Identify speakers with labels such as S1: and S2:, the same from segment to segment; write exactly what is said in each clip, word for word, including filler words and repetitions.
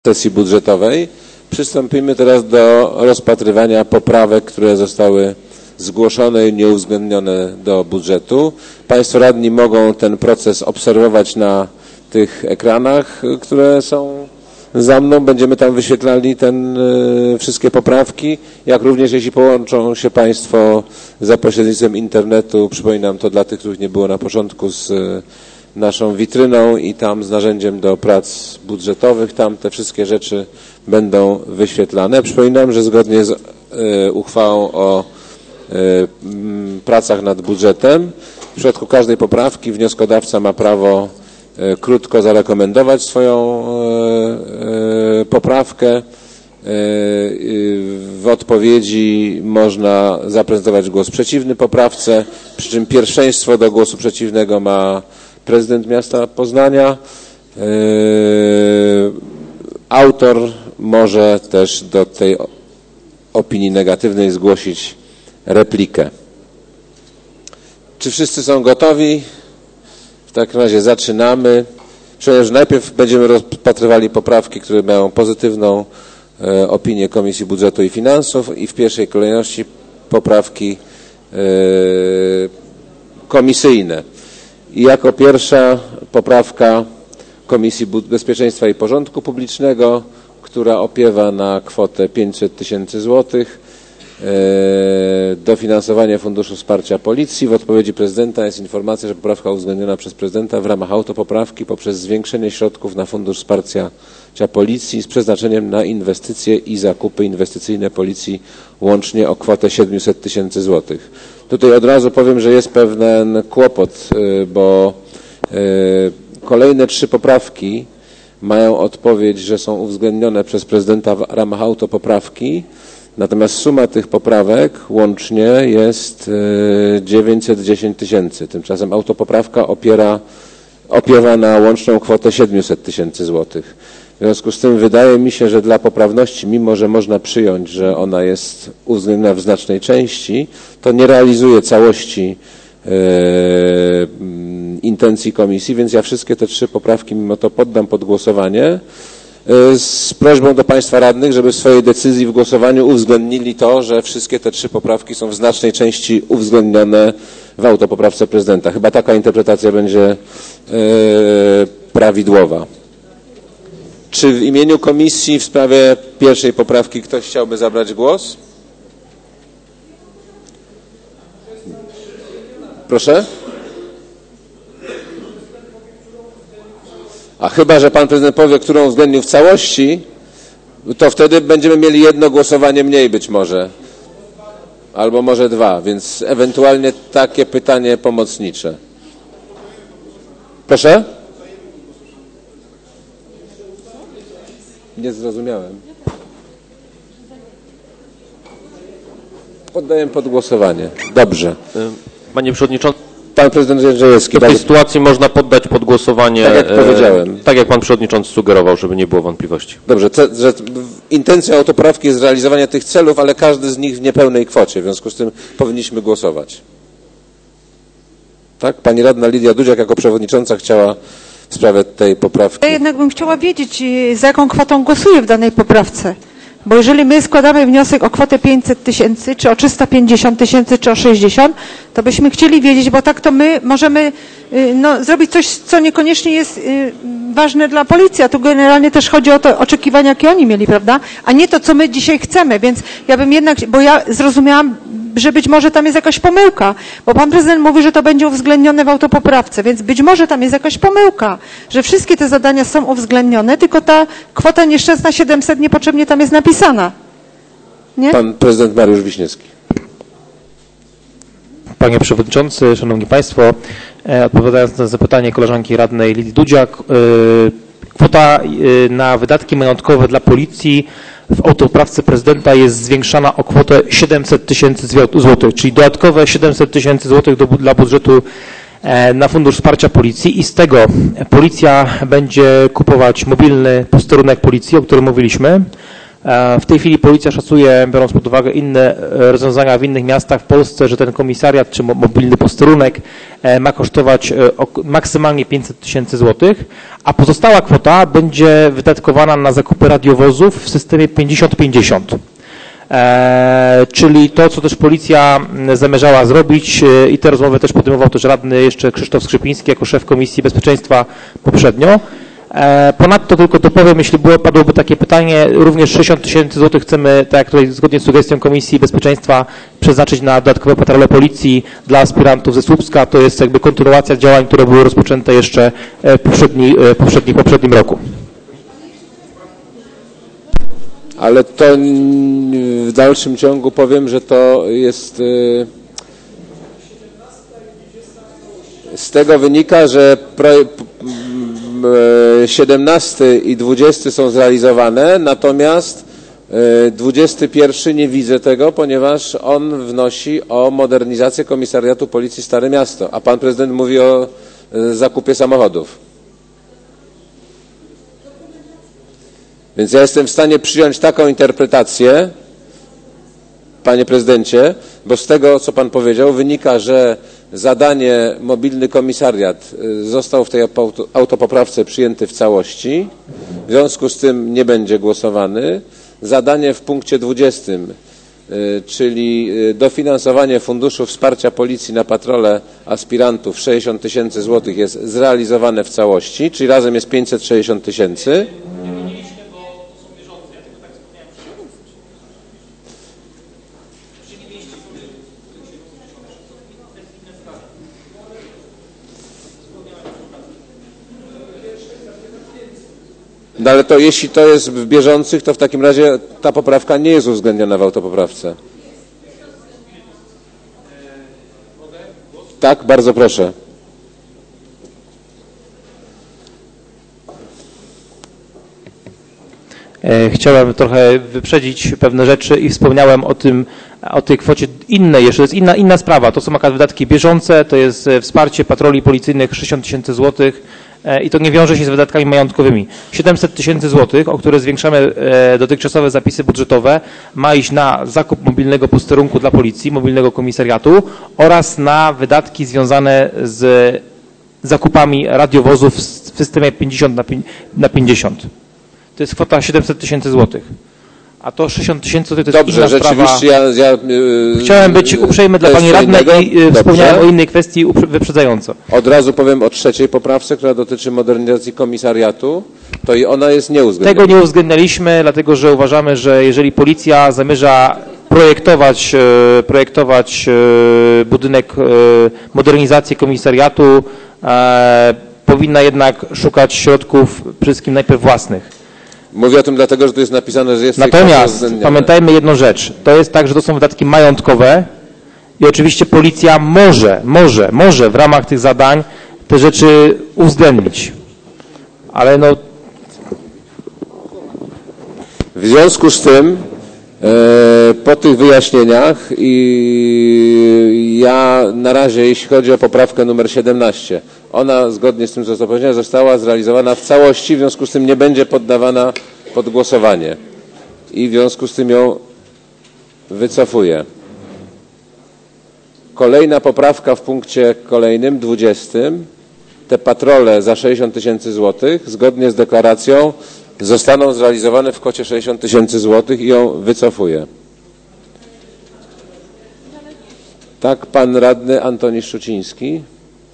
S1: sesji budżetowej. Przystąpimy teraz do rozpatrywania poprawek, które zostały zgłoszone i nieuwzględnione do budżetu. Państwo radni mogą ten proces obserwować na tych ekranach, które są za mną. Będziemy tam wyświetlali ten, y, wszystkie poprawki, jak również jeśli połączą się Państwo za pośrednictwem internetu, przypominam to dla tych, których nie było na początku, z y, naszą witryną i tam z narzędziem do prac budżetowych, tam te wszystkie rzeczy będą wyświetlane. Przypominam, że zgodnie z y, uchwałą o y, m, pracach nad budżetem w przypadku każdej poprawki wnioskodawca ma prawo y, krótko zarekomendować swoją y, y, poprawkę. Y, y, w odpowiedzi można zaprezentować głos przeciwny poprawce, przy czym pierwszeństwo do głosu przeciwnego ma prezydent miasta Poznania. Yy, autor może też do tej opinii negatywnej zgłosić replikę. Czy wszyscy są gotowi? W takim razie zaczynamy. Przypomnę, że najpierw będziemy rozpatrywali poprawki, które mają pozytywną e, opinię Komisji Budżetu i Finansów i w pierwszej kolejności poprawki e, komisyjne. I jako pierwsza poprawka Komisji Bezpieczeństwa i Porządku Publicznego, która opiewa na kwotę pięćset tysięcy złotych. Dofinansowanie Funduszu Wsparcia Policji. W odpowiedzi prezydenta jest informacja, że poprawka uwzględniona przez prezydenta w ramach autopoprawki poprzez zwiększenie środków na Fundusz Wsparcia Policji z przeznaczeniem na inwestycje i zakupy inwestycyjne Policji łącznie o kwotę siedemset tysięcy złotych. Tutaj od razu powiem, że jest pewien kłopot, bo kolejne trzy poprawki mają odpowiedź, że są uwzględnione przez prezydenta w ramach autopoprawki, natomiast suma tych poprawek łącznie jest dziewięćset dziesięć tysięcy. Tymczasem autopoprawka opiera, opiewa na łączną kwotę siedemset tysięcy złotych. W związku z tym wydaje mi się, że dla poprawności, mimo że można przyjąć, że ona jest uwzględniona w znacznej części, to nie realizuje całości e, intencji komisji, więc ja wszystkie te trzy poprawki mimo to poddam pod głosowanie e, z prośbą do Państwa radnych, żeby w swojej decyzji w głosowaniu uwzględnili to, że wszystkie te trzy poprawki są w znacznej części uwzględnione w autopoprawce prezydenta. Chyba taka interpretacja będzie e, prawidłowa. Czy w imieniu komisji w sprawie pierwszej poprawki ktoś chciałby zabrać głos? Proszę? A chyba że pan prezydent powie, którą uwzględnił w całości, to wtedy będziemy mieli jedno głosowanie mniej być może. Albo może dwa, więc ewentualnie takie pytanie pomocnicze. Proszę? Nie zrozumiałem. Poddaję pod głosowanie. Dobrze.
S2: Panie Przewodniczący,
S1: Pan prezydent Jędrzejewski.
S2: w tej sytuacji można poddać pod głosowanie,
S1: tak jak powiedziałem.
S2: Tak jak Pan Przewodniczący sugerował, żeby nie było wątpliwości.
S1: Dobrze, ce, że intencją autopoprawki jest realizowanie tych celów, ale każdy z nich w niepełnej kwocie. W związku z tym powinniśmy głosować. Tak? Pani radna Lidia Dudziak jako przewodnicząca chciała w sprawie tej poprawki.
S3: Ja jednak bym chciała wiedzieć, za jaką kwotą głosuję w danej poprawce. Bo jeżeli my składamy wniosek o kwotę pięćset tysięcy, czy o trzysta pięćdziesiąt tysięcy, czy o sześćdziesiąt, to byśmy chcieli wiedzieć, bo tak to my możemy no, zrobić coś, co niekoniecznie jest y, ważne dla policji, a tu generalnie też chodzi o to oczekiwania, jakie oni mieli, prawda? A nie to, co my dzisiaj chcemy, więc ja bym jednak, bo ja zrozumiałam, że być może tam jest jakaś pomyłka, bo pan prezydent mówi, że to będzie uwzględnione w autopoprawce, więc być może tam jest jakaś pomyłka, że wszystkie te zadania są uwzględnione, tylko ta kwota nieszczęsna siedemset niepotrzebnie tam jest napisana. Nie?
S1: Pan prezydent Mariusz Wiśniewski.
S4: Panie Przewodniczący, Szanowni Państwo, odpowiadając na zapytanie koleżanki radnej Lidii Dudziak, kwota na wydatki majątkowe dla policji w autopoprawce prezydenta jest zwiększana o kwotę siedemset tysięcy złotych, czyli dodatkowe siedemset tysięcy złotych do, dla budżetu na Fundusz Wsparcia Policji i z tego policja będzie kupować mobilny posterunek policji, o którym mówiliśmy, W tej chwili policja szacuje, biorąc pod uwagę inne rozwiązania w innych miastach w Polsce, że ten komisariat czy mobilny posterunek ma kosztować maksymalnie pięćset tysięcy złotych, a pozostała kwota będzie wydatkowana na zakupy radiowozów w systemie pięćdziesiąt pięćdziesiąt. E, czyli to, co też policja zamierzała zrobić e, i te rozmowy też podejmował też radny jeszcze Krzysztof Skrzypiński jako szef Komisji Bezpieczeństwa poprzednio. E, ponadto tylko dopowiem, jeśli było, padłoby takie pytanie, również sześćdziesiąt tysięcy złotych chcemy, tak jak tutaj zgodnie z sugestią Komisji Bezpieczeństwa, przeznaczyć na dodatkowe patrole policji dla aspirantów ze Słupska. To jest jakby kontynuacja działań, które były rozpoczęte jeszcze w poprzedni, poprzedni, poprzednim roku.
S1: Ale to w dalszym ciągu powiem, że to jest, z tego wynika, że siedemnasty i dwudziesty są zrealizowane, natomiast dwudziesty pierwszy nie widzę tego, ponieważ on wnosi o modernizację Komisariatu Policji Stare Miasto, a pan prezydent mówi o zakupie samochodów. Więc ja jestem w stanie przyjąć taką interpretację, panie prezydencie, bo z tego, co pan powiedział, wynika, że zadanie mobilny komisariat został w tej autopoprawce przyjęty w całości, w związku z tym nie będzie głosowany. Zadanie w punkcie dwudziestym, czyli dofinansowanie Funduszu Wsparcia Policji na patrole aspirantów sześćdziesiąt tysięcy złotych jest zrealizowane w całości, czyli razem jest pięćset sześćdziesiąt tysięcy. No ale to jeśli to jest w bieżących, to w takim razie ta poprawka nie jest uwzględniona w autopoprawce. Tak, bardzo proszę.
S4: Chciałem trochę wyprzedzić pewne rzeczy i wspomniałem o tym, o tej kwocie innej jeszcze, to jest inna, inna sprawa. To są akurat wydatki bieżące, to jest wsparcie patroli policyjnych sześćdziesiąt tysięcy złotych i to nie wiąże się z wydatkami majątkowymi. siedemset tysięcy złotych, o które zwiększamy dotychczasowe zapisy budżetowe, ma iść na zakup mobilnego posterunku dla policji, mobilnego komisariatu oraz na wydatki związane z zakupami radiowozów w systemie pięćdziesiąt na pięćdziesiąt. To jest kwota siedemset tysięcy złotych. A to sześćdziesiąt tysięcy to jest
S1: Dobrze,
S4: inna
S1: rzeczywiście
S4: sprawa.
S1: ja, ja yy,
S4: Chciałem być uprzejmy dla pani radnej i yy, wspomniałem o innej kwestii wyprzedzająco.
S1: Od razu powiem o trzeciej poprawce, która dotyczy modernizacji komisariatu, to i ona jest nieuwzględniona.
S4: Tego nie uwzględnialiśmy, dlatego że uważamy, że jeżeli policja zamierza projektować, yy, projektować yy, budynek yy, modernizacji komisariatu, yy, powinna jednak szukać środków przede wszystkim najpierw własnych.
S1: Mówię o tym dlatego, że tu jest napisane, że jest...
S4: Natomiast pamiętajmy jedną rzecz. To jest tak, że to są wydatki majątkowe i oczywiście policja może, może, może w ramach tych zadań te rzeczy uwzględnić. Ale no...
S1: W związku z tym e, po tych wyjaśnieniach i ja na razie, jeśli chodzi o poprawkę numer siedemnaście, ona zgodnie z tym, co powiedziałem, została zrealizowana w całości, w związku z tym nie będzie poddawana pod głosowanie i w związku z tym ją wycofuję. Kolejna poprawka w punkcie kolejnym, dwudziestym, te patrole za sześćdziesiąt tysięcy złotych zgodnie z deklaracją zostaną zrealizowane w kwocie sześćdziesiąt tysięcy złotych i ją wycofuję. Tak, pan radny Antoni Szczuciński.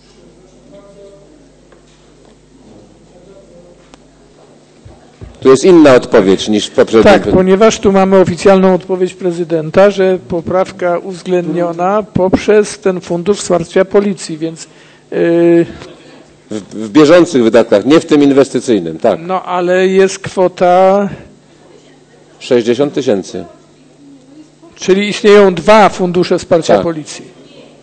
S1: Tu jest inna odpowiedź niż w poprzednim.
S5: Tak, ponieważ tu mamy oficjalną odpowiedź prezydenta, że poprawka uwzględniona poprzez ten Fundusz Wsparcia Policji, więc... Yy,
S1: w, w bieżących wydatkach, nie w tym inwestycyjnym, tak.
S5: No ale jest kwota...
S1: sześćdziesiąt tysięcy.
S5: Czyli istnieją dwa fundusze wsparcia
S1: tak.
S5: Policji.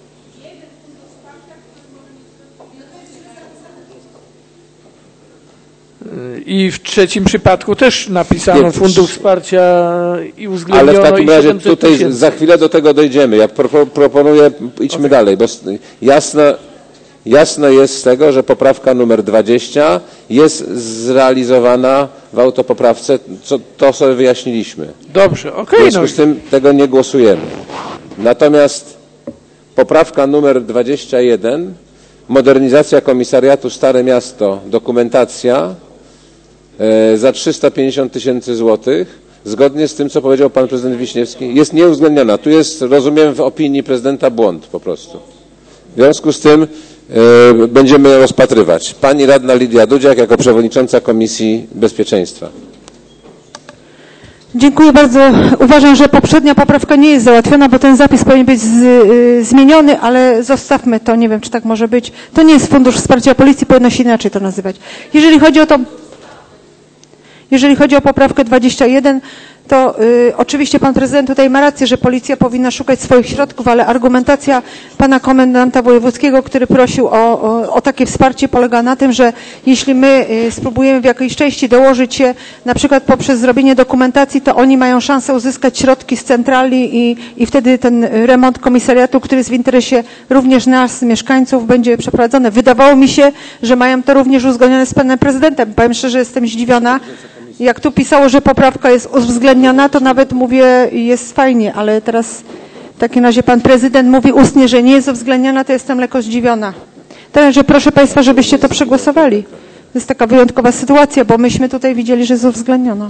S5: I w trzecim przypadku też napisano
S1: Nie,
S5: Fundusz Wsparcia i uwzględniono.
S1: Ale w takim razie tutaj
S5: tysięcy.
S1: za chwilę do tego dojdziemy. Ja pro, proponuję, idźmy okay. dalej, bo jasne, jasne jest z tego, że poprawka numer dwadzieścia jest zrealizowana w autopoprawce, co, to sobie wyjaśniliśmy.
S5: Dobrze,
S1: W
S5: okej.
S1: związku
S5: No.
S1: z tym tego nie głosujemy. Natomiast poprawka numer dwadzieścia jeden, modernizacja komisariatu Stare Miasto, dokumentacja e, za trzysta pięćdziesiąt tysięcy złotych, zgodnie z tym, co powiedział pan prezydent Wiśniewski, jest nieuwzględniona. Tu jest, rozumiem, w opinii prezydenta błąd po prostu. W związku z tym e, będziemy ją rozpatrywać. Pani radna Lidia Dudziak jako przewodnicząca Komisji Bezpieczeństwa.
S3: Dziękuję bardzo. Uważam, że poprzednia poprawka nie jest załatwiona, bo ten zapis powinien być z, y, zmieniony, ale zostawmy to. Nie wiem, czy tak może być. To nie jest Fundusz Wsparcia Policji, powinno się inaczej to nazywać. Jeżeli chodzi o to, jeżeli chodzi o poprawkę dwadzieścia jeden, to y, oczywiście pan prezydent tutaj ma rację, że policja powinna szukać swoich środków, ale argumentacja pana komendanta wojewódzkiego, który prosił o, o, o takie wsparcie, polega na tym, że jeśli my y, spróbujemy w jakiejś części dołożyć się, na przykład poprzez zrobienie dokumentacji, to oni mają szansę uzyskać środki z centrali i, i wtedy ten remont komisariatu, który jest w interesie również nas, mieszkańców, będzie przeprowadzony. Wydawało mi się, że mają to również uzgodnione z panem prezydentem. Powiem szczerze, jestem zdziwiona. Jak tu pisało, że poprawka jest uwzględniona, to nawet mówię, jest fajnie, ale teraz w takim razie pan prezydent mówi ustnie, że nie jest uwzględniona, to jestem lekko zdziwiona. Także proszę państwa, żebyście to przegłosowali. To jest taka wyjątkowa sytuacja, bo myśmy tutaj widzieli, że jest uwzględniona.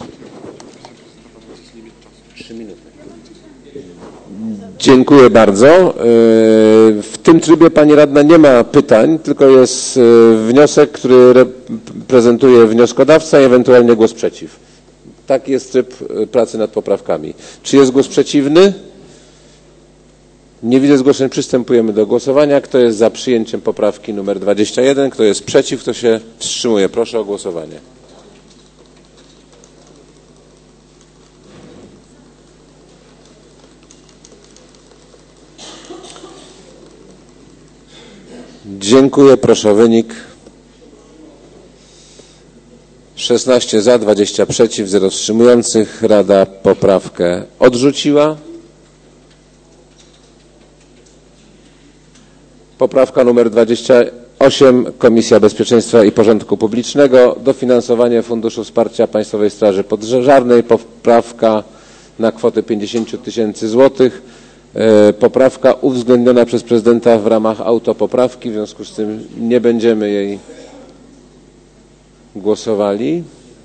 S1: Dziękuję bardzo. W tym trybie pani radna nie ma pytań, tylko jest wniosek, który prezentuje wnioskodawca i ewentualnie głos przeciw. Taki jest tryb pracy nad poprawkami. Czy jest głos przeciwny? Nie widzę zgłoszeń. Przystępujemy do głosowania. Kto jest za przyjęciem poprawki numer dwadzieścia jeden? Kto jest przeciw? Kto się wstrzymuje? Proszę o głosowanie. Dziękuję. Proszę o wynik. szesnaście za, dwadzieścia przeciw, zero wstrzymujących. Rada poprawkę odrzuciła. Poprawka numer dwadzieścia osiem. Komisja Bezpieczeństwa i Porządku Publicznego. Dofinansowanie Funduszu Wsparcia Państwowej Straży Pożarnej. Poprawka na kwotę pięćdziesiąt tysięcy złotych. Poprawka uwzględniona przez prezydenta w ramach autopoprawki, w związku z tym nie będziemy jej głosowali.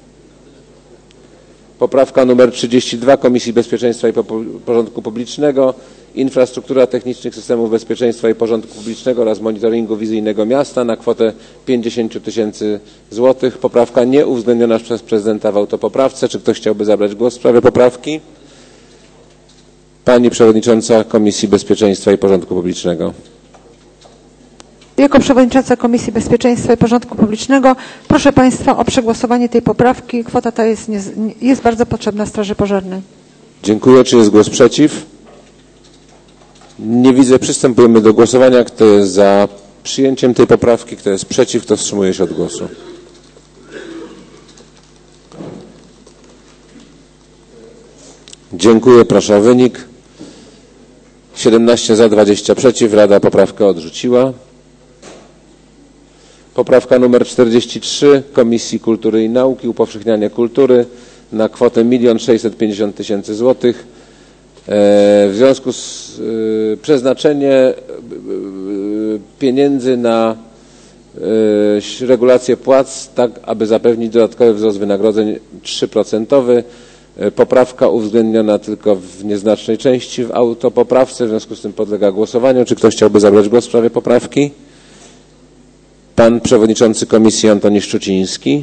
S1: Poprawka numer trzydzieści dwa Komisji Bezpieczeństwa i Porządku Publicznego, infrastruktura technicznych systemów bezpieczeństwa i porządku publicznego oraz monitoringu wizyjnego miasta na kwotę pięćdziesiąt tysięcy złotych. Poprawka nie uwzględniona przez prezydenta w autopoprawce. Czy ktoś chciałby zabrać głos w sprawie poprawki? Pani przewodnicząca Komisji Bezpieczeństwa i Porządku Publicznego.
S3: Jako przewodnicząca Komisji Bezpieczeństwa i Porządku Publicznego proszę państwa o przegłosowanie tej poprawki. Kwota ta jest, nie, jest bardzo potrzebna Straży Pożarnej.
S1: Dziękuję. Czy jest głos przeciw? Nie widzę. Przystępujemy do głosowania. Kto jest za przyjęciem tej poprawki? Kto jest przeciw? Kto wstrzymuje się od głosu? Dziękuję. Proszę o wynik. siedemnaście za, dwadzieścia przeciw. Rada poprawkę odrzuciła. Poprawka numer czterdzieści trzy Komisji Kultury i Nauki, upowszechnianie kultury na kwotę milion sześćset pięćdziesiąt tysięcy złotych. W związku z przeznaczenie pieniędzy na regulację płac, tak aby zapewnić dodatkowy wzrost wynagrodzeń trzy procent. Poprawka uwzględniona tylko w nieznacznej części w autopoprawce, w związku z tym podlega głosowaniu. Czy ktoś chciałby zabrać głos w sprawie poprawki? Pan przewodniczący komisji Antoni Szczuciński.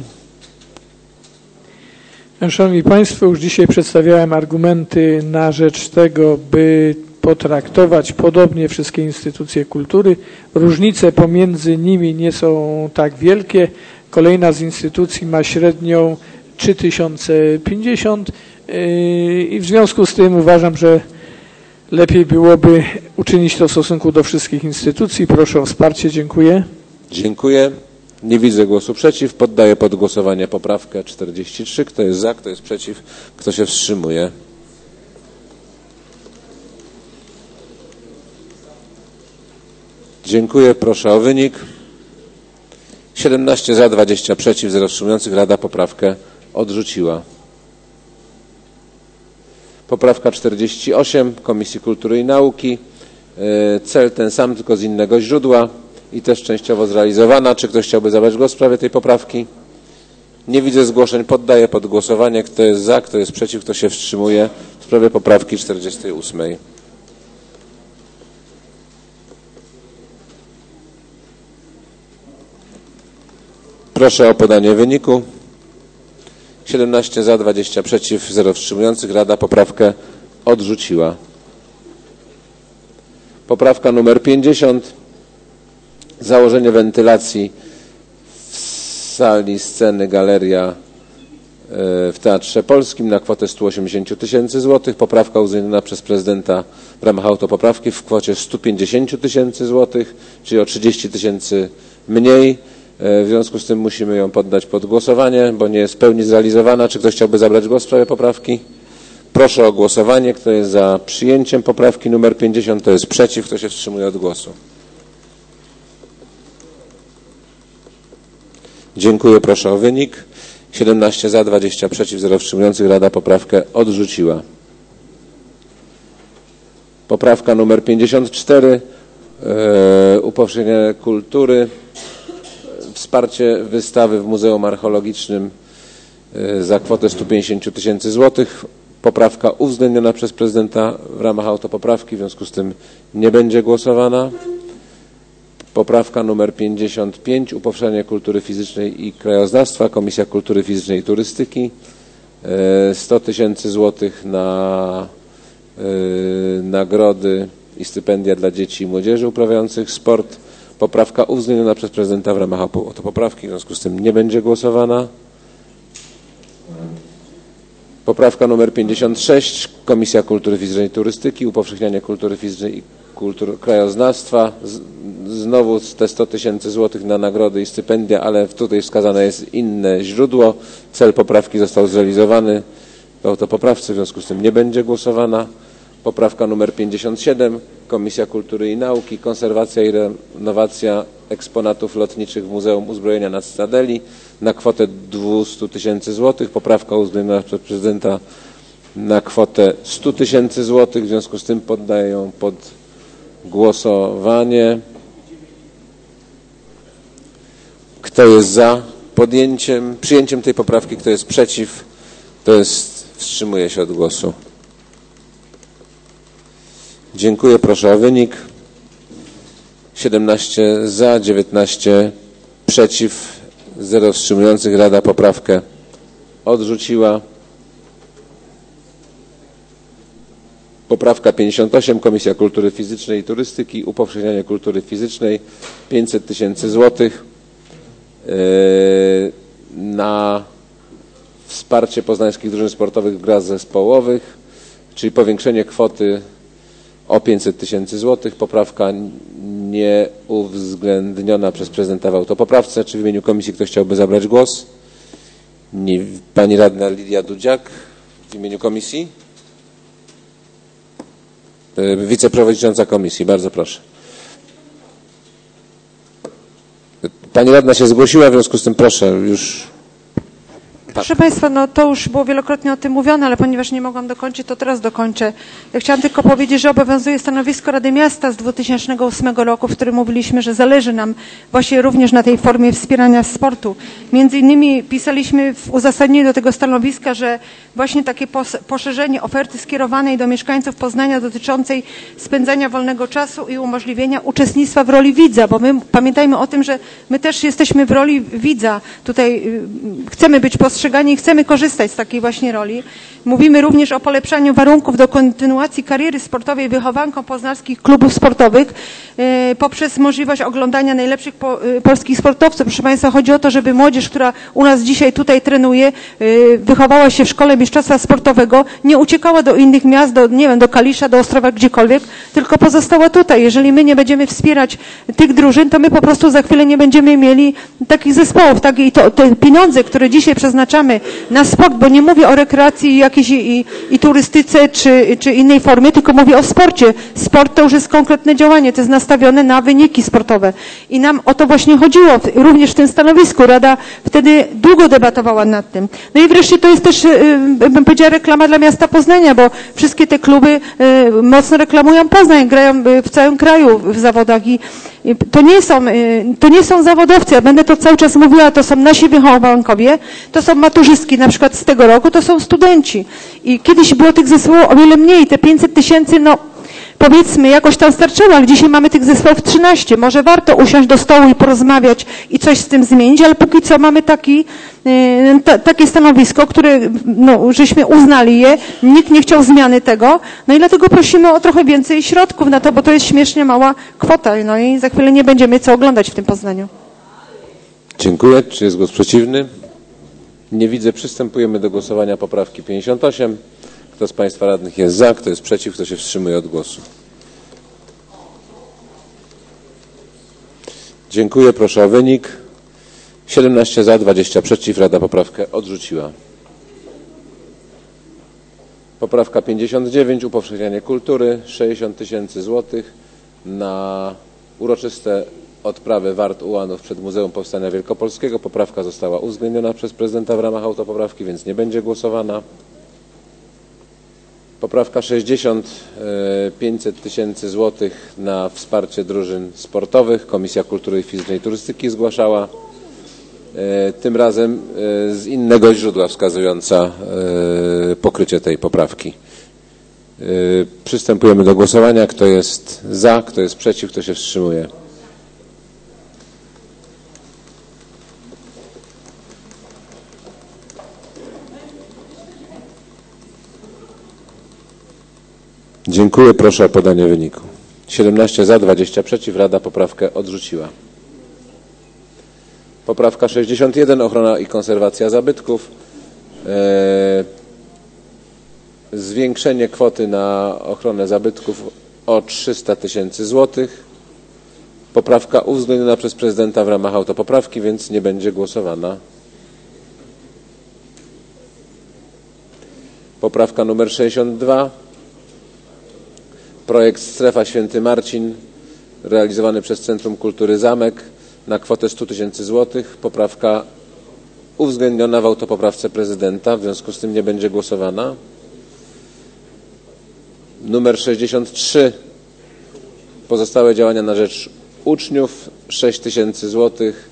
S5: Szanowni Państwo, już dzisiaj przedstawiałem argumenty na rzecz tego, by potraktować podobnie wszystkie instytucje kultury. Różnice pomiędzy nimi nie są tak wielkie. Kolejna z instytucji ma średnią trzy tysiące pięćdziesiąt i w związku z tym uważam, że lepiej byłoby uczynić to w stosunku do wszystkich instytucji. Proszę o wsparcie. Dziękuję.
S1: Dziękuję. Nie widzę głosu przeciw. Poddaję pod głosowanie poprawkę czterdzieści trzy. Kto jest za, kto jest przeciw, kto się wstrzymuje? Dziękuję. Proszę o wynik. siedemnaście za, dwadzieścia przeciw, zero wstrzymujących. Rada poprawkę odrzuciła. Poprawka czterdzieści osiem Komisji Kultury i Nauki. Cel ten sam, tylko z innego źródła i też częściowo zrealizowana. Czy ktoś chciałby zabrać głos w sprawie tej poprawki? Nie widzę zgłoszeń. Poddaję pod głosowanie. Kto jest za, kto jest przeciw, kto się wstrzymuje w sprawie poprawki czterdziestej ósmej. Proszę o podanie wyniku. siedemnaście za, dwadzieścia przeciw, zero wstrzymujących. Rada poprawkę odrzuciła. Poprawka numer pięćdziesiąt. Założenie wentylacji w sali sceny Galeria w Teatrze Polskim na kwotę stu osiemdziesięciu tysięcy złotych. Poprawka uwzględniona przez prezydenta w ramach autopoprawki w kwocie stu pięćdziesięciu tysięcy złotych, czyli o trzydzieści tysięcy mniej. W związku z tym musimy ją poddać pod głosowanie, bo nie jest w pełni zrealizowana. Czy ktoś chciałby zabrać głos w sprawie poprawki? Proszę o głosowanie. Kto jest za przyjęciem poprawki numer pięćdziesiąt, kto jest przeciw, kto się wstrzymuje od głosu. Dziękuję. Proszę o wynik. siedemnaście za, dwadzieścia przeciw, zero wstrzymujących. Rada poprawkę odrzuciła. Poprawka numer pięćdziesiąt cztery. Yy, upowszechnienie kultury. Wsparcie wystawy w Muzeum Archeologicznym za kwotę stu pięćdziesięciu tysięcy złotych. Poprawka uwzględniona przez prezydenta w ramach autopoprawki, w związku z tym nie będzie głosowana. Poprawka numer pięćdziesiąt pięć. Upowszechnienie kultury fizycznej i krajoznawstwa. Komisja Kultury Fizycznej i Turystyki. sto tysięcy złotych na y, nagrody i stypendia dla dzieci i młodzieży uprawiających sport. Poprawka uwzględniona przez prezydenta w ramach autopoprawki, w związku z tym nie będzie głosowana. Poprawka numer pięćdziesiąt sześć. Komisja Kultury Fizycznej i Turystyki. Upowszechnianie kultury fizycznej i kultur krajoznawstwa. Z, znowu te sto tysięcy złotych na nagrody i stypendia, ale tutaj wskazane jest inne źródło. Cel poprawki został zrealizowany w autopoprawce, w związku z tym nie będzie głosowana. Poprawka numer pięćdziesiąt siedem. Komisja Kultury i Nauki. Konserwacja i renowacja eksponatów lotniczych w Muzeum Uzbrojenia na Cytadeli na kwotę dwustu tysięcy złotych. Poprawka uwzględniona przez prezydenta na kwotę stu tysięcy złotych. W związku z tym poddaję ją pod głosowanie. Kto jest za podjęciem, przyjęciem tej poprawki? Kto jest przeciw? Kto jest, wstrzymuje się od głosu? Dziękuję. Proszę o wynik. siedemnaście za, dziewiętnaście przeciw, zero wstrzymujących. Rada poprawkę odrzuciła. Poprawka pięćdziesiąt osiem. Komisja Kultury Fizycznej i Turystyki. Upowszechnianie kultury fizycznej. pięćset tysięcy złotych na wsparcie poznańskich drużyn sportowych w grach zespołowych, czyli powiększenie kwoty o pięćset tysięcy złotych. Poprawka nie uwzględniona przez prezydenta w autopoprawce. Czy w imieniu komisji ktoś chciałby zabrać głos? Nie. Pani radna Lidia Dudziak w imieniu komisji. Wiceprzewodnicząca komisji. Bardzo proszę. Pani radna się zgłosiła, w związku z tym proszę już.
S3: Proszę Państwa, no to już było wielokrotnie o tym mówione, ale ponieważ nie mogłam dokończyć, to teraz dokończę. Ja chciałam tylko powiedzieć, że obowiązuje stanowisko Rady Miasta z dwa tysiące ósmego roku, w którym mówiliśmy, że zależy nam właśnie również na tej formie wspierania sportu. Między innymi pisaliśmy w uzasadnieniu do tego stanowiska, że właśnie takie poszerzenie oferty skierowanej do mieszkańców Poznania dotyczącej spędzania wolnego czasu i umożliwienia uczestnictwa w roli widza, bo my pamiętajmy o tym, że my też jesteśmy w roli widza. Tutaj chcemy być postrzegani i chcemy korzystać z takiej właśnie roli. Mówimy również o polepszaniu warunków do kontynuacji kariery sportowej wychowankom poznańskich klubów sportowych e, poprzez możliwość oglądania najlepszych po, e, polskich sportowców. Proszę Państwa, chodzi o to, żeby młodzież, która u nas dzisiaj tutaj trenuje, e, wychowała się w szkole mistrzostwa sportowego, nie uciekała do innych miast, do, nie wiem, do Kalisza, do Ostrowa, gdziekolwiek, tylko pozostała tutaj. Jeżeli my nie będziemy wspierać tych drużyn, to my po prostu za chwilę nie będziemy mieli takich zespołów. Tak? I to, te pieniądze, które dzisiaj przeznaczamy przeznaczamy na sport, bo nie mówię o rekreacji jakiejś i, i turystyce czy, czy innej formie, tylko mówię o sporcie. Sport to już jest konkretne działanie, to jest nastawione na wyniki sportowe. I nam o to właśnie chodziło, również w tym stanowisku. Rada wtedy długo debatowała nad tym. No i wreszcie to jest też, bym powiedziała, reklama dla miasta Poznania, bo wszystkie te kluby mocno reklamują Poznań, grają w całym kraju w zawodach i to nie są, to nie są zawodowcy, ja będę to cały czas mówiła, to są nasi wychowankowie, to są maturzystki na przykład z tego roku, to są studenci. I kiedyś było tych zespołów o wiele mniej, te pięćset tysięcy, no powiedzmy, jakoś tam starczyło, ale dzisiaj mamy tych zespołów trzynaście. Może warto usiąść do stołu i porozmawiać i coś z tym zmienić, ale póki co mamy taki, t- takie stanowisko, które, no, żeśmy uznali je, nikt nie chciał zmiany tego, no i dlatego prosimy o trochę więcej środków na to, bo to jest śmiesznie mała kwota, no i za chwilę nie będziemy co oglądać w tym Poznaniu.
S1: Dziękuję. Czy jest głos przeciwny? Nie widzę. Przystępujemy do głosowania poprawki pięćdziesiąt osiem. Kto z Państwa radnych jest za, kto jest przeciw, kto się wstrzymuje od głosu? Dziękuję. Proszę o wynik. siedemnaście za, dwadzieścia przeciw. Rada poprawkę odrzuciła. Poprawka pięćdziesiąt dziewięć. Upowszechnianie kultury. sześćdziesiąt tysięcy złotych na uroczyste odprawy wart ułanów przed Muzeum Powstania Wielkopolskiego. Poprawka została uwzględniona przez prezydenta w ramach autopoprawki, więc nie będzie głosowana. Poprawka sześćdziesiąt, pięćset tysięcy złotych na wsparcie drużyn sportowych. Komisja Kultury Fizycznej i Turystyki zgłaszała. Tym razem z innego źródła wskazująca pokrycie tej poprawki. Przystępujemy do głosowania. Kto jest za, kto jest przeciw, kto się wstrzymuje? Dziękuję. Proszę o podanie wyniku. siedemnaście za, dwadzieścia przeciw. Rada poprawkę odrzuciła. Poprawka sześćdziesiąt jeden. Ochrona i konserwacja zabytków. Eee, zwiększenie kwoty na ochronę zabytków o trzysta tysięcy złotych. Poprawka uwzględniona przez prezydenta w ramach autopoprawki, więc nie będzie głosowana. Poprawka numer sześćdziesiąt dwa. Projekt Strefa Święty Marcin realizowany przez Centrum Kultury Zamek na kwotę sto tysięcy złotych. Poprawka uwzględniona w autopoprawce prezydenta, w związku z tym nie będzie głosowana. Numer sześćdziesiąt trzy. Pozostałe działania na rzecz uczniów. sześć tysięcy złotych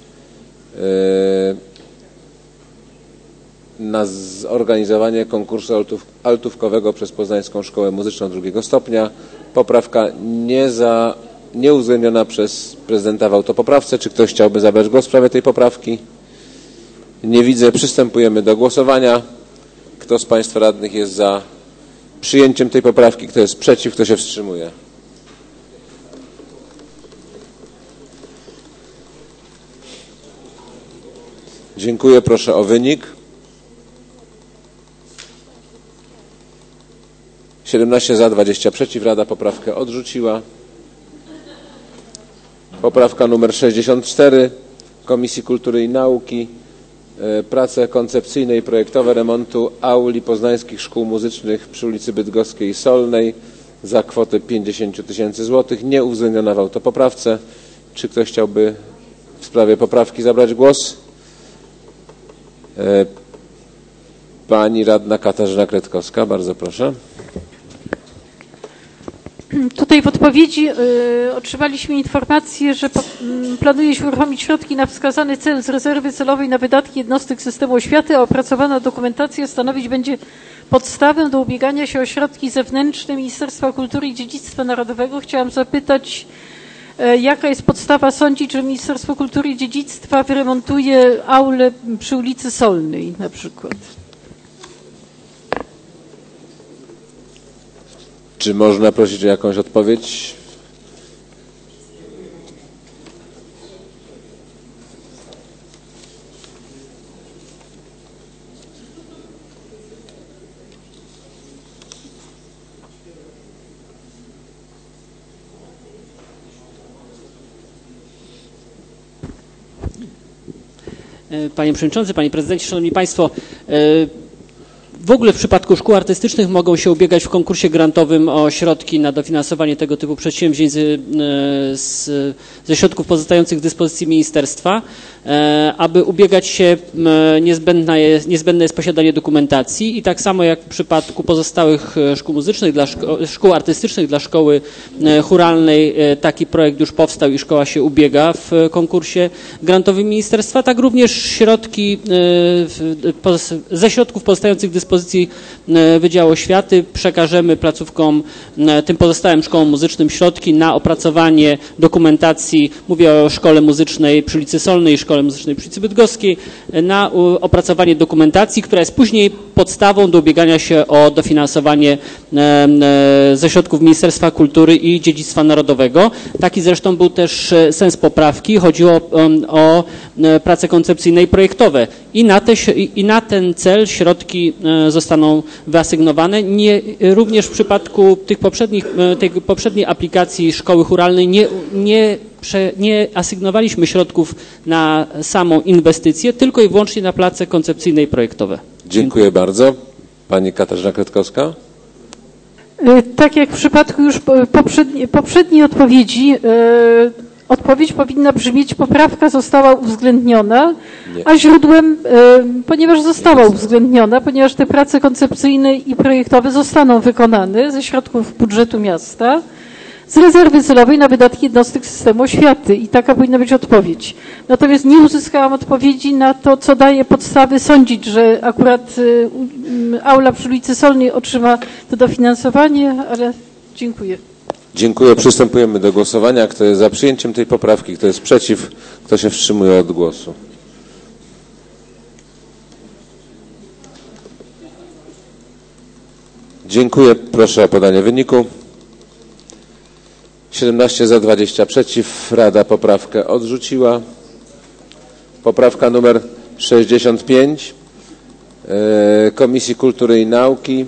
S1: na zorganizowanie konkursu altów, altówkowego przez Poznańską Szkołę Muzyczną drugiego stopnia. Poprawka nie, za, nie uwzględniona przez prezydenta w autopoprawce. Czy ktoś chciałby zabrać głos w sprawie tej poprawki? Nie widzę. Przystępujemy do głosowania. Kto z Państwa radnych jest za przyjęciem tej poprawki? Kto jest przeciw? Kto się wstrzymuje? Dziękuję. Proszę o wynik. siedemnaście za, dwadzieścia przeciw. Rada poprawkę odrzuciła. Poprawka numer sześćdziesiąt cztery. Komisji Kultury i Nauki. Prace koncepcyjne i projektowe remontu auli poznańskich szkół muzycznych przy ulicy Bydgoskiej i Solnej za kwotę pięćdziesiąt tysięcy złotych. Nie uwzględniona w autopoprawce. Czy ktoś chciałby w sprawie poprawki zabrać głos? Pani radna Katarzyna Kretkowska, bardzo proszę.
S6: Tutaj w odpowiedzi y, otrzymaliśmy informację, że po, y, planuje się uruchomić środki na wskazany cel z rezerwy celowej na wydatki jednostek systemu oświaty, a opracowana dokumentacja stanowić będzie podstawę do ubiegania się o środki zewnętrzne Ministerstwa Kultury i Dziedzictwa Narodowego. Chciałam zapytać, y, jaka jest podstawa sądzić, że Ministerstwo Kultury i Dziedzictwa wyremontuje aulę przy ulicy Solnej na przykład?
S1: Czy można prosić o jakąś odpowiedź?
S7: Panie Przewodniczący, Panie Prezydencie, Szanowni Państwo, w ogóle w przypadku szkół artystycznych mogą się ubiegać w konkursie grantowym o środki na dofinansowanie tego typu przedsięwzięć z, ze środków pozostających w dyspozycji ministerstwa. Aby ubiegać się, niezbędna jest, niezbędne jest posiadanie dokumentacji i tak samo jak w przypadku pozostałych szkół muzycznych, dla szko szkół artystycznych, dla szkoły chóralnej taki projekt już powstał i szkoła się ubiega w konkursie grantowym ministerstwa, tak również środki ze środków pozostających w dyspozycji Wydziału Oświaty przekażemy placówkom, tym pozostałym szkołom muzycznym środki na opracowanie dokumentacji, mówię o szkole muzycznej przy ulicy Solnej i szkole muzycznej przy ulicy Bydgoskiej, na opracowanie dokumentacji, która jest później podstawą do ubiegania się o dofinansowanie ze środków Ministerstwa Kultury i Dziedzictwa Narodowego. Taki zresztą był też sens poprawki. Chodziło o, o prace koncepcyjne i projektowe. I na, te, I na ten cel środki zostaną wyasygnowane. Nie, również w przypadku tych poprzednich, tej poprzedniej aplikacji szkoły chóralnej nie, nie, prze, nie asygnowaliśmy środków na samą inwestycję, tylko i wyłącznie na prace koncepcyjne i projektowe.
S1: Dziękuję bardzo. Pani Katarzyna Kretkowska.
S6: Tak jak w przypadku już poprzedniej, poprzedniej odpowiedzi, yy, odpowiedź powinna brzmieć: poprawka została uwzględniona, nie. a źródłem, yy, ponieważ została uwzględniona, ponieważ te prace koncepcyjne i projektowe zostaną wykonane ze środków budżetu miasta, z rezerwy celowej na wydatki jednostek systemu oświaty i taka powinna być odpowiedź. Natomiast nie uzyskałam odpowiedzi na to, co daje podstawy sądzić, że akurat y, aula przy ulicy Solnej otrzyma to dofinansowanie, ale dziękuję.
S1: Dziękuję. Przystępujemy do głosowania. Kto jest za przyjęciem tej poprawki? Kto jest przeciw? Kto się wstrzymuje od głosu? Dziękuję. Proszę o podanie wyniku. siedemnaście za, dwadzieścia przeciw. Rada poprawkę odrzuciła. Poprawka numer sześćdziesiąt pięć Komisji Kultury i Nauki.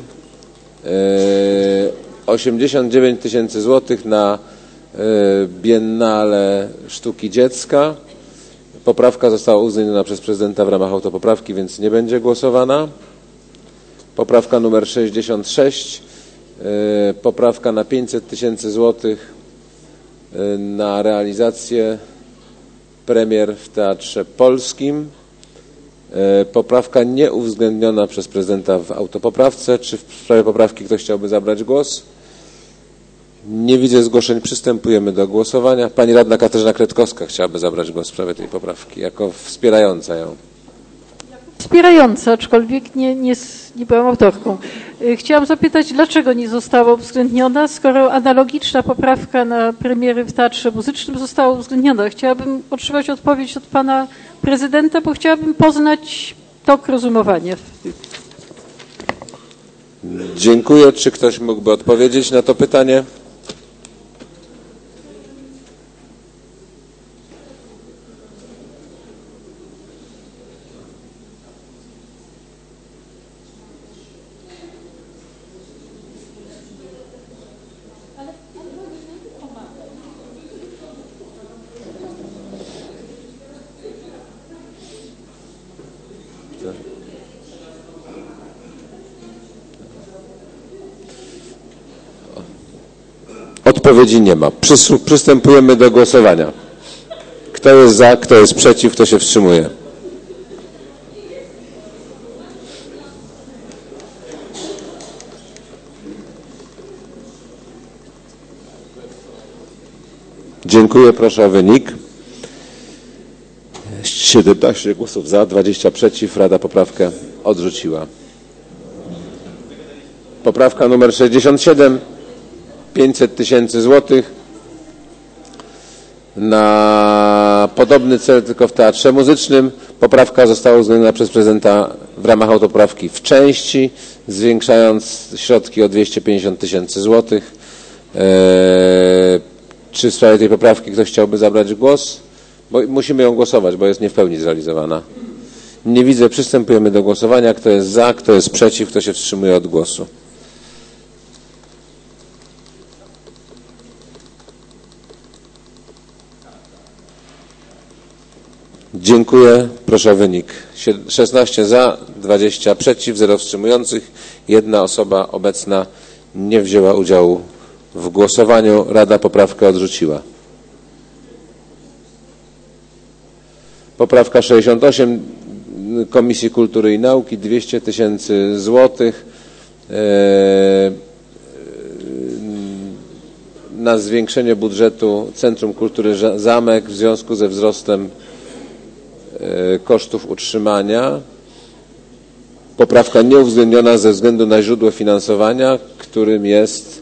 S1: osiemdziesiąt dziewięć tysięcy złotych na Biennale Sztuki Dziecka. Poprawka została uwzględniona przez prezydenta w ramach autopoprawki, więc nie będzie głosowana. Poprawka numer sześćdziesiąt sześć Poprawka na pięćset tysięcy złotych na realizację premier w Teatrze Polskim. Poprawka nieuwzględniona przez prezydenta w autopoprawce. Czy w sprawie poprawki ktoś chciałby zabrać głos? Nie widzę zgłoszeń. Przystępujemy do głosowania. Pani radna Katarzyna Kretkowska chciałaby zabrać głos w sprawie tej poprawki, jako wspierająca ją.
S6: Wspierająca, aczkolwiek nie, nie, nie byłam autorką. Chciałam zapytać, dlaczego nie została uwzględniona, skoro analogiczna poprawka na premiery w Teatrze Muzycznym została uwzględniona. Chciałabym otrzymać odpowiedź od pana prezydenta, bo chciałabym poznać tok rozumowania.
S1: Dziękuję. Czy ktoś mógłby odpowiedzieć na to pytanie? Odpowiedzi nie ma. Przystępujemy do głosowania. Kto jest za, kto jest przeciw, kto się wstrzymuje? Dziękuję. Proszę o wynik. siedemnaście głosów za, dwadzieścia przeciw. Rada poprawkę odrzuciła. Poprawka numer sześćdziesiąt siedem. pięćset tysięcy złotych na podobny cel, tylko w Teatrze Muzycznym. Poprawka została uwzględniona przez prezydenta w ramach autopoprawki w części, zwiększając środki o dwieście pięćdziesiąt tysięcy złotych. Eee, czy w sprawie tej poprawki ktoś chciałby zabrać głos? Bo musimy ją głosować, bo jest nie w pełni zrealizowana. Nie widzę. Przystępujemy do głosowania. Kto jest za, kto jest przeciw, kto się wstrzymuje od głosu? Dziękuję. Proszę o wynik. szesnaście za, dwadzieścia przeciw, zero wstrzymujących. Jedna osoba obecna nie wzięła udziału w głosowaniu. Rada poprawkę odrzuciła. Poprawka sześćdziesiąt osiem Komisji Kultury i Nauki, dwieście tysięcy złotych na zwiększenie budżetu Centrum Kultury Zamek w związku ze wzrostem kosztów utrzymania. Poprawka nieuwzględniona ze względu na źródło finansowania, którym jest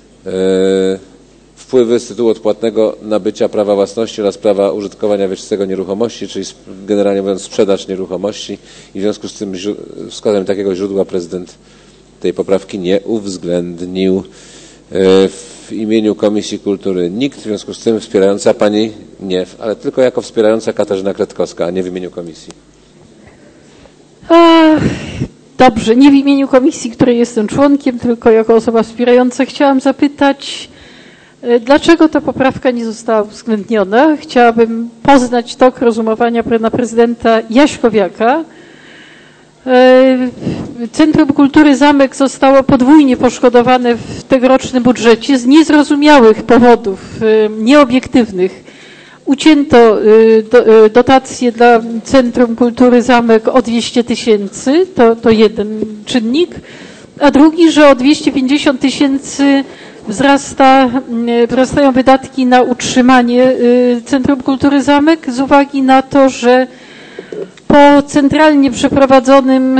S1: wpływy z tytułu odpłatnego nabycia prawa własności oraz prawa użytkowania wieczystego nieruchomości, czyli generalnie mówiąc sprzedaż nieruchomości, i w związku z tym wskazaniem takiego źródła prezydent tej poprawki nie uwzględnił. W imieniu Komisji Kultury nikt, w związku z tym wspierająca pani nie, ale tylko jako wspierająca Katarzyna Kretkowska, a nie w imieniu komisji.
S6: A, dobrze, nie w imieniu komisji, której jestem członkiem, tylko jako osoba wspierająca chciałam zapytać, dlaczego ta poprawka nie została uwzględniona? Chciałabym poznać tok rozumowania pana prezydenta Jaśkowiaka. Centrum Kultury Zamek zostało podwójnie poszkodowane w tegorocznym budżecie z niezrozumiałych powodów, nieobiektywnych. Ucięto dotacje dla Centrum Kultury Zamek o dwieście tysięcy, to, to jeden czynnik, a drugi, że o dwieście pięćdziesiąt tysięcy wzrasta, wzrastają wydatki na utrzymanie Centrum Kultury Zamek z uwagi na to, że po centralnie przeprowadzonym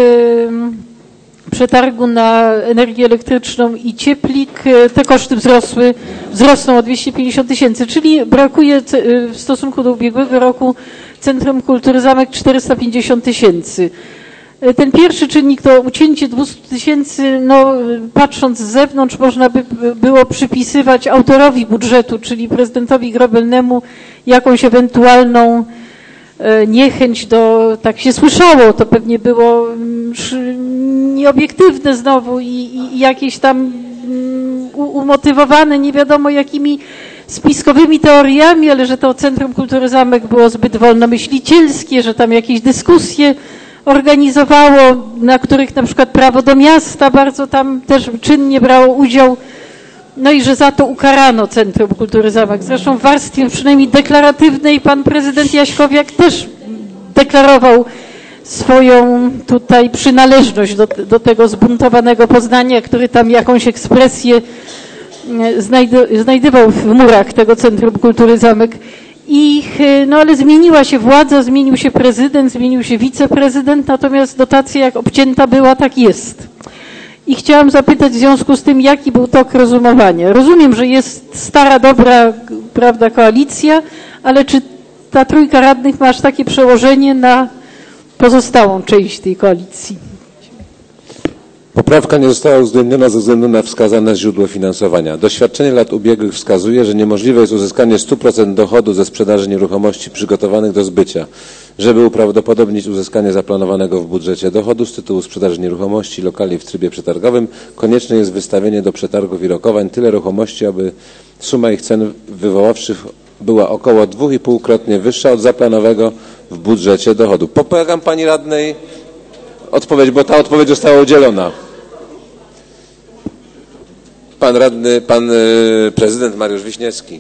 S6: przetargu na energię elektryczną i cieplik te koszty wzrosły, wzrosną o dwieście pięćdziesiąt tysięcy, czyli brakuje w stosunku do ubiegłego roku Centrum Kultury Zamek czterysta pięćdziesiąt tysięcy. Ten pierwszy czynnik to ucięcie dwieście tysięcy, no patrząc z zewnątrz można by było przypisywać autorowi budżetu, czyli prezydentowi Grobelnemu, jakąś ewentualną niechęć do, tak się słyszało, to pewnie było nieobiektywne znowu i, i jakieś tam umotywowane nie wiadomo jakimi spiskowymi teoriami, ale że to Centrum Kultury Zamek było zbyt wolnomyślicielskie, że tam jakieś dyskusje organizowało, na których na przykład prawo do miasta bardzo tam też czynnie brało udział. No i że za to ukarano Centrum Kultury Zamek. Zresztą w warstwie przynajmniej deklaratywnej pan prezydent Jaśkowiak też deklarował swoją tutaj przynależność do, do tego zbuntowanego Poznania, który tam jakąś ekspresję znajdy, znajdywał w murach tego Centrum Kultury Zamek. I, no ale zmieniła się władza, zmienił się prezydent, zmienił się wiceprezydent, natomiast dotacja jak obcięta była, tak jest. I chciałam zapytać w związku z tym, jaki był tok rozumowania. Rozumiem, że jest stara, dobra, prawda, koalicja, ale czy ta trójka radnych ma aż takie przełożenie na pozostałą część tej koalicji?
S1: Poprawka nie została uwzględniona ze względu na wskazane źródło finansowania. Doświadczenie lat ubiegłych wskazuje, że niemożliwe jest uzyskanie stu procent dochodu ze sprzedaży nieruchomości przygotowanych do zbycia. Żeby uprawdopodobnić uzyskanie zaplanowanego w budżecie dochodu z tytułu sprzedaży nieruchomości lokali w trybie przetargowym, konieczne jest wystawienie do przetargów i rokowań tyle ruchomości, aby suma ich cen wywoławczych była około dwu i pół krotnie wyższa od zaplanowanego w budżecie dochodu. Poprawam pani radnej odpowiedź, bo ta odpowiedź została udzielona. Pan radny, pan prezydent Mariusz Wiśniewski.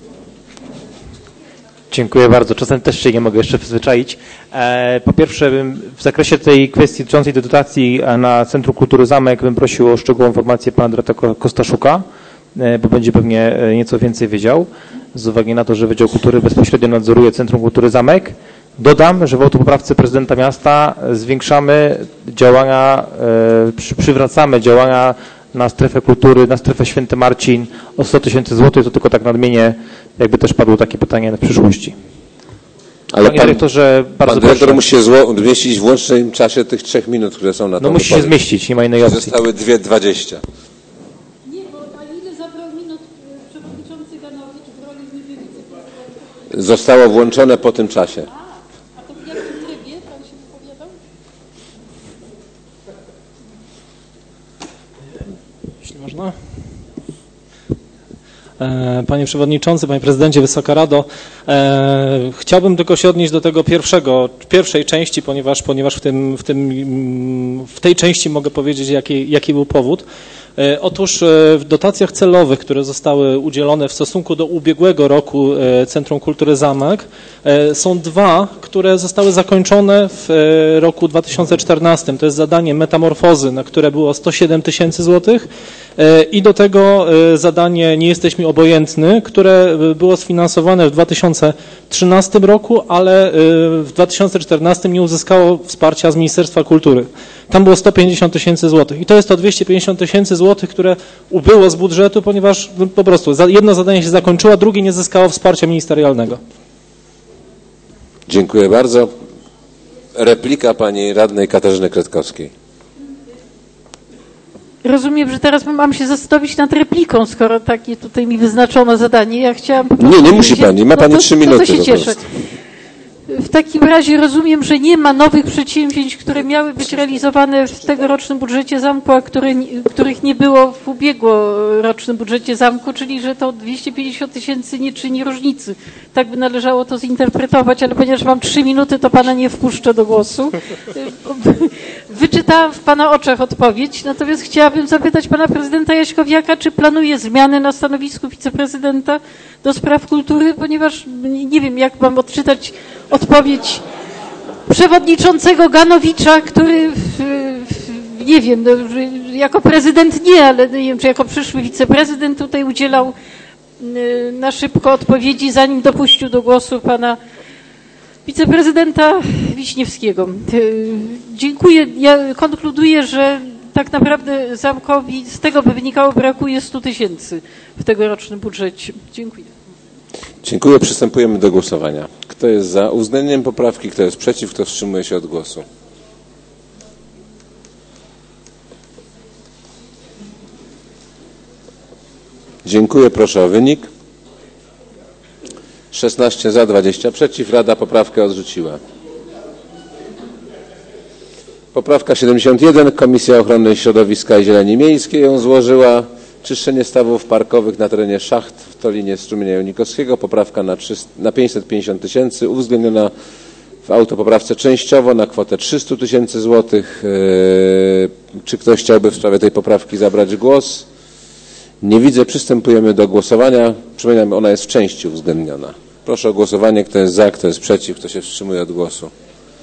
S4: Dziękuję bardzo. Czasem też się nie mogę jeszcze przyzwyczaić. Po pierwsze, w zakresie tej kwestii dotyczącej dotacji na Centrum Kultury Zamek bym prosił o szczegółową informację pana dyrektora Kostaszuka, bo będzie pewnie nieco więcej wiedział, z uwagi na to, że Wydział Kultury bezpośrednio nadzoruje Centrum Kultury Zamek. Dodam, że w autopoprawce prezydenta miasta zwiększamy działania, przy, przywracamy działania na strefę kultury, na strefę Święty Marcin o sto tysięcy złotych. To tylko tak nadmienię, jakby też padło takie pytanie w przyszłości.
S1: Ale
S4: Panie
S1: pan,
S4: dyrektorze, bardzo
S1: pan dyrektor
S4: proszę.
S1: musi się zmieścić w łącznym czasie tych trzech minut, które są na to.
S4: No musi się zmieścić, nie ma innej opcji.
S1: Zostały dwie dwadzieścia.
S6: Nie, bo a ile zabrał minut przewodniczący Ganowicz w roli wiceprezydenta?
S1: Zostało włączone po tym czasie.
S6: A to w jakim trybie pan się wypowiadał?
S8: Jeśli można. Panie Przewodniczący, Panie Prezydencie, Wysoka Rado, E, chciałbym tylko się odnieść do tego pierwszego, pierwszej części, ponieważ, ponieważ w, tym, w, tym, w tej części mogę powiedzieć, jaki, jaki był powód. E, otóż w dotacjach celowych, które zostały udzielone w stosunku do ubiegłego roku e, Centrum Kultury Zamek, e, są dwa, które zostały zakończone w e, roku dwa tysiące czternastym. To jest zadanie metamorfozy, na które było sto siedem tysięcy złotych e, i do tego e, zadanie Nie jesteśmy obojętny, które było sfinansowane w dwa tysiące trzynastym roku, ale e, w dwa tysiące czternastym nie uzyskało wsparcia z Ministerstwa Kultury. Tam było sto pięćdziesiąt tysięcy złotych i to jest to dwieście pięćdziesiąt tysięcy złotych, które ubyło z budżetu, ponieważ po prostu jedno zadanie się zakończyło, a drugie nie zyskało wsparcia ministerialnego.
S1: Dziękuję bardzo. Replika pani radnej Katarzyny Kretkowskiej.
S6: Rozumiem, że teraz mam się zastanowić nad repliką, skoro takie tutaj mi wyznaczono zadanie. Ja chciałam po
S1: Nie, nie musi pani, ma pani
S6: no to,
S1: trzy
S6: to,
S1: minuty
S6: to się
S1: po
S6: cieszę.
S1: prostu.
S6: W takim razie rozumiem, że nie ma nowych przedsięwzięć, które miały być realizowane w tegorocznym budżecie zamku, a które, których nie było w ubiegłorocznym budżecie zamku, czyli że to dwieście pięćdziesiąt tysięcy nie czyni różnicy. Tak by należało to zinterpretować, ale ponieważ mam trzy minuty, to pana nie wpuszczę do głosu. Wyczytałam w pana oczach odpowiedź, natomiast chciałabym zapytać pana prezydenta Jaśkowiaka, czy planuje zmiany na stanowisku wiceprezydenta do spraw kultury, ponieważ nie wiem, jak mam odczytać odpowiedź przewodniczącego Ganowicza, który, w, w, nie wiem, no, jako prezydent nie, ale nie wiem, czy jako przyszły wiceprezydent tutaj udzielał na szybko odpowiedzi, zanim dopuścił do głosu pana wiceprezydenta Wiśniewskiego. Dziękuję. Ja konkluduję, że tak naprawdę zamkowi z tego by wynikało, brakuje stu tysięcy w tegorocznym budżecie. Dziękuję.
S1: Dziękuję. Przystępujemy do głosowania. Kto jest za uwzględnieniem poprawki, kto jest przeciw, kto wstrzymuje się od głosu? Dziękuję. Proszę o wynik. szesnaście za, dwadzieścia przeciw. Rada poprawkę odrzuciła. Poprawka siedemdziesiąt jeden. Komisja Ochrony Środowiska i Zieleni Miejskiej ją złożyła. Czyszczenie stawów parkowych na terenie szacht w Tolinie Strumienia Jonikowskiego. Poprawka na, na pięćset pięćdziesiąt tysięcy. Uwzględniona w autopoprawce częściowo na kwotę trzysta tysięcy złotych. Yy, czy ktoś chciałby w sprawie tej poprawki zabrać głos? Nie widzę. Przystępujemy do głosowania. Przypominam, ona jest w części uwzględniona. Proszę o głosowanie. Kto jest za, kto jest przeciw, kto się wstrzymuje od głosu.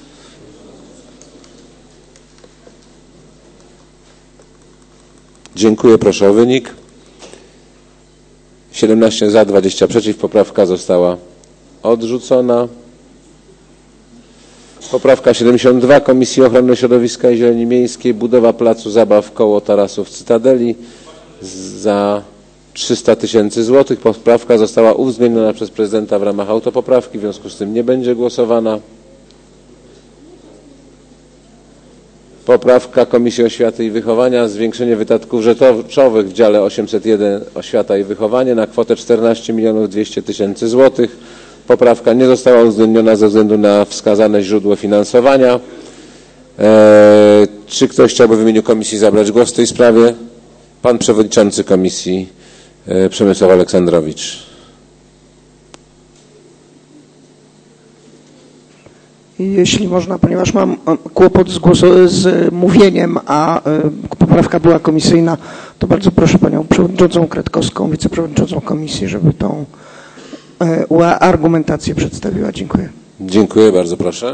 S1: Dziękuję. Proszę o wynik. siedemnaście za, dwadzieścia przeciw. Poprawka została odrzucona. Poprawka siedemdziesiąt dwa. Komisji Ochrony Środowiska i Zieleni Miejskiej. Budowa placu zabaw koło tarasów Cytadeli za trzysta tysięcy złotych. Poprawka została uwzględniona przez prezydenta w ramach autopoprawki. W związku z tym nie będzie głosowana. Poprawka Komisji Oświaty i Wychowania, zwiększenie wydatków rzeczowych w dziale osiemset jeden Oświata i Wychowanie na kwotę czternaście milionów dwieście tysięcy złotych. Poprawka nie została uwzględniona ze względu na wskazane źródło finansowania. Eee, czy ktoś chciałby w imieniu komisji zabrać głos w tej sprawie? Pan przewodniczący komisji e, Przemysław Aleksandrowicz.
S9: Jeśli można, ponieważ mam kłopot z, głosu, z mówieniem, a poprawka była komisyjna, to bardzo proszę panią przewodniczącą Kretkowską, wiceprzewodniczącą komisji, żeby tą argumentację przedstawiła. Dziękuję.
S1: Dziękuję, bardzo proszę.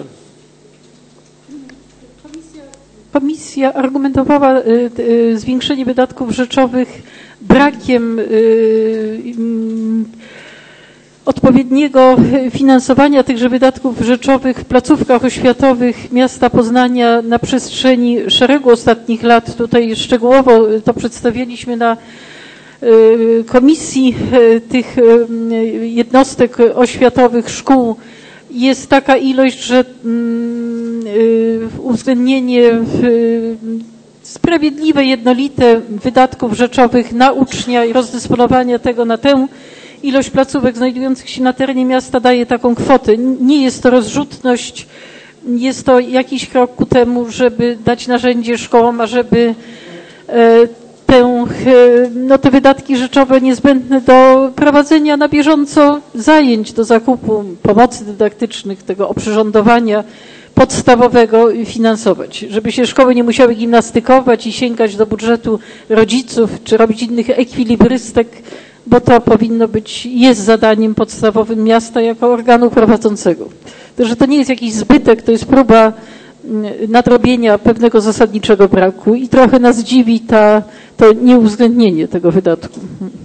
S6: Komisja argumentowała y, y, zwiększenie wydatków rzeczowych brakiem y, y, odpowiedniego finansowania tychże wydatków rzeczowych w placówkach oświatowych miasta Poznania na przestrzeni szeregu ostatnich lat. Tutaj szczegółowo to przedstawiliśmy na komisji tych jednostek oświatowych szkół. Jest taka ilość, że uwzględnienie sprawiedliwe, jednolite wydatków rzeczowych na ucznia i rozdysponowanie tego na tę ilość placówek znajdujących się na terenie miasta daje taką kwotę. Nie jest to rozrzutność, jest to jakiś krok ku temu, żeby dać narzędzie szkołom, ażeby tę, no, te wydatki rzeczowe niezbędne do prowadzenia na bieżąco zajęć, do zakupu pomocy dydaktycznych, tego oprzyrządowania podstawowego finansować, żeby się szkoły nie musiały gimnastykować i sięgać do budżetu rodziców, czy robić innych ekwilibrystek, bo to powinno być, jest zadaniem podstawowym miasta jako organu prowadzącego. Także to nie jest jakiś zbytek, to jest próba nadrobienia pewnego zasadniczego braku i trochę nas dziwi ta, to nieuwzględnienie tego wydatku.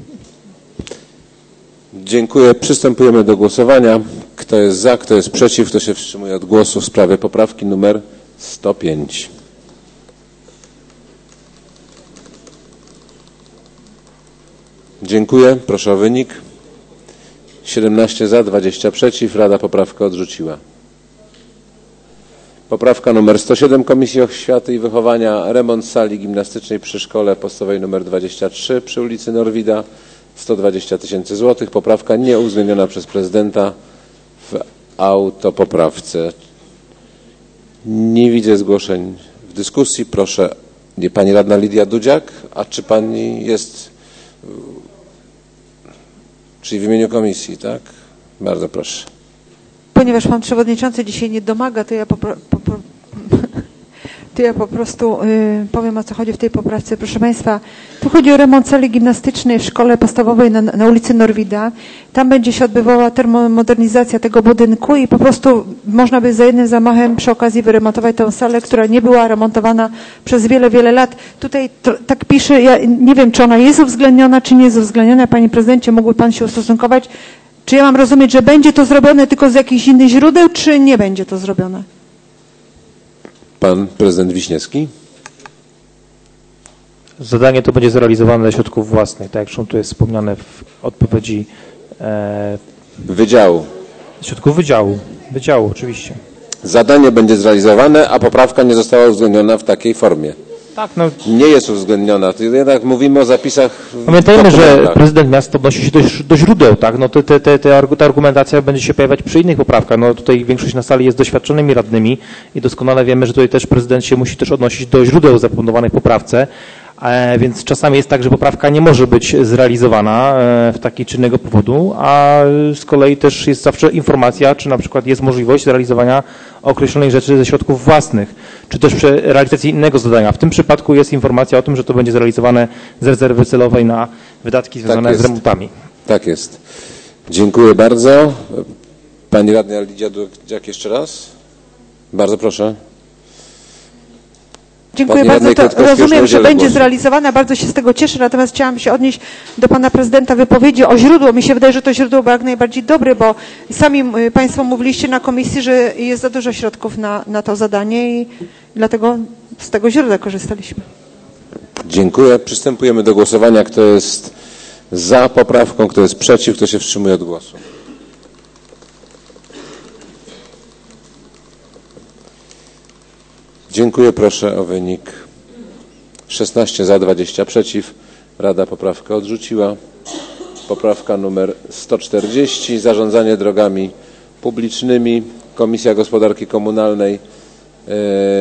S1: Dziękuję. Przystępujemy do głosowania. Kto jest za, kto jest przeciw, kto się wstrzymuje od głosu w sprawie poprawki numer sto pięć. Dziękuję. Proszę o wynik. siedemnaście za, dwadzieścia przeciw. Rada poprawkę odrzuciła. Poprawka numer sto siedem Komisji Oświaty i Wychowania. Remont sali gimnastycznej przy szkole podstawowej numer dwadzieścia trzy przy ulicy Norwida. sto dwadzieścia tysięcy złotych. Poprawka nie uwzględniona przez prezydenta w autopoprawce. Nie widzę zgłoszeń w dyskusji. Proszę, nie, pani radna Lidia Dudziak, a czy pani jest, czyli w imieniu komisji, tak? Bardzo proszę.
S3: Ponieważ pan przewodniczący dzisiaj nie domaga, to ja po, po, po, to ja po prostu y, powiem, o co chodzi w tej poprawce. Proszę państwa, tu chodzi o remont sali gimnastycznej w szkole podstawowej na, na ulicy Norwida. Tam będzie się odbywała termomodernizacja tego budynku i po prostu można by za jednym zamachem przy okazji wyremontować tę salę, która nie była remontowana przez wiele, wiele lat. Tutaj to, tak pisze, ja nie wiem, czy ona jest uwzględniona, czy nie jest uwzględniona. Panie prezydencie, mógłby pan się ustosunkować? Czy ja mam rozumieć, że będzie to zrobione tylko z jakichś innych źródeł, czy nie będzie to zrobione?
S1: Pan prezydent Wiśniewski.
S4: Zadanie to będzie zrealizowane ze środków własnych, tak jak zresztą tu jest wspomniane w odpowiedzi. E,
S1: Wydziału.
S4: Środków wydziału. Wydziału, oczywiście.
S1: Zadanie będzie zrealizowane, a poprawka nie została uwzględniona w takiej formie.
S4: Tak, no.
S1: Nie jest uwzględniona. Jednak mówimy o zapisach.
S4: Pamiętajmy, że prezydent miasta odnosi się do, do źródeł, tak? No te, te, te, te, ta argumentacja będzie się pojawiać przy innych poprawkach. No tutaj większość na sali jest doświadczonymi radnymi i doskonale wiemy, że tutaj też prezydent się musi też odnosić do źródeł zaproponowanej w poprawce. E, więc czasami jest tak, że poprawka nie może być zrealizowana e, w taki czy innego powodu, a z kolei też jest zawsze informacja, czy na przykład jest możliwość zrealizowania określonej rzeczy ze środków własnych, czy też przy realizacji innego zadania. W tym przypadku jest informacja o tym, że to będzie zrealizowane z rezerwy celowej na wydatki związane
S1: tak
S4: z remontami.
S1: Tak jest. Dziękuję bardzo. Pani radna Lidia Dudziak jeszcze raz. Bardzo proszę.
S3: Dziękuję bardzo. To rozumiem, że będzie zrealizowana. Bardzo się z tego cieszę. Natomiast chciałam się odnieść do pana prezydenta wypowiedzi o źródło. Mi się wydaje, że to źródło było jak najbardziej dobre, bo sami państwo mówiliście na komisji, że jest za dużo środków na, na to zadanie i dlatego z tego źródła korzystaliśmy.
S1: Dziękuję. Przystępujemy do głosowania. Kto jest za poprawką, kto jest przeciw, kto się wstrzymuje od głosu. Dziękuję. Proszę o wynik. szesnaście za, dwadzieścia przeciw. Rada poprawkę odrzuciła. Poprawka numer sto czterdzieści. Zarządzanie drogami publicznymi. Komisja Gospodarki Komunalnej. Yy,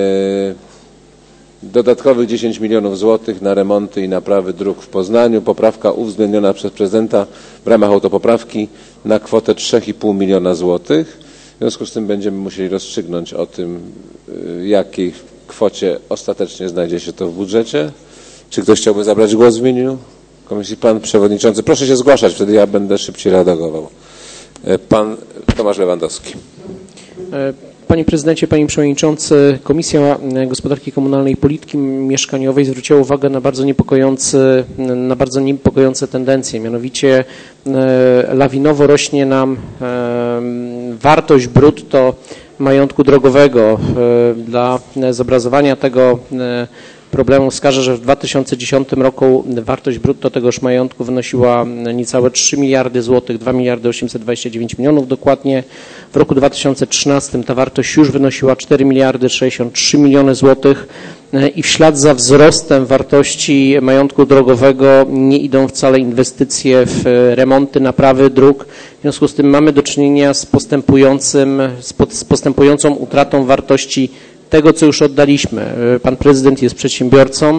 S1: dodatkowych dziesięć milionów złotych na remonty i naprawy dróg w Poznaniu. Poprawka uwzględniona przez prezydenta w ramach autopoprawki na kwotę trzy i pół miliona złotych. W związku z tym będziemy musieli rozstrzygnąć o tym, jakiej kwocie ostatecznie znajdzie się to w budżecie. Czy ktoś chciałby zabrać głos w imieniu komisji? Pan przewodniczący. Proszę się zgłaszać, wtedy ja będę szybciej reagował. Pan Tomasz Lewandowski.
S10: Panie prezydencie, panie przewodniczący, Komisja Gospodarki Komunalnej i Polityki Mieszkaniowej zwróciła uwagę na bardzo niepokojące, na bardzo niepokojące tendencje. Mianowicie lawinowo rośnie nam wartość brutto majątku drogowego. Dla zobrazowania tego problemu wskażę, że w dwa tysiące dziesiątym roku wartość brutto tegoż majątku wynosiła niecałe trzy miliardy złotych, dwa miliardy osiemset dwadzieścia dziewięć milionów dokładnie. W roku dwa tysiące trzynastym ta wartość już wynosiła cztery miliardy sześćdziesiąt trzy miliony złotych i w ślad za wzrostem wartości majątku drogowego nie idą wcale inwestycje w remonty, naprawy dróg. W związku z tym mamy do czynienia z postępującym, z postępującą utratą wartości tego, co już oddaliśmy. Pan prezydent jest przedsiębiorcą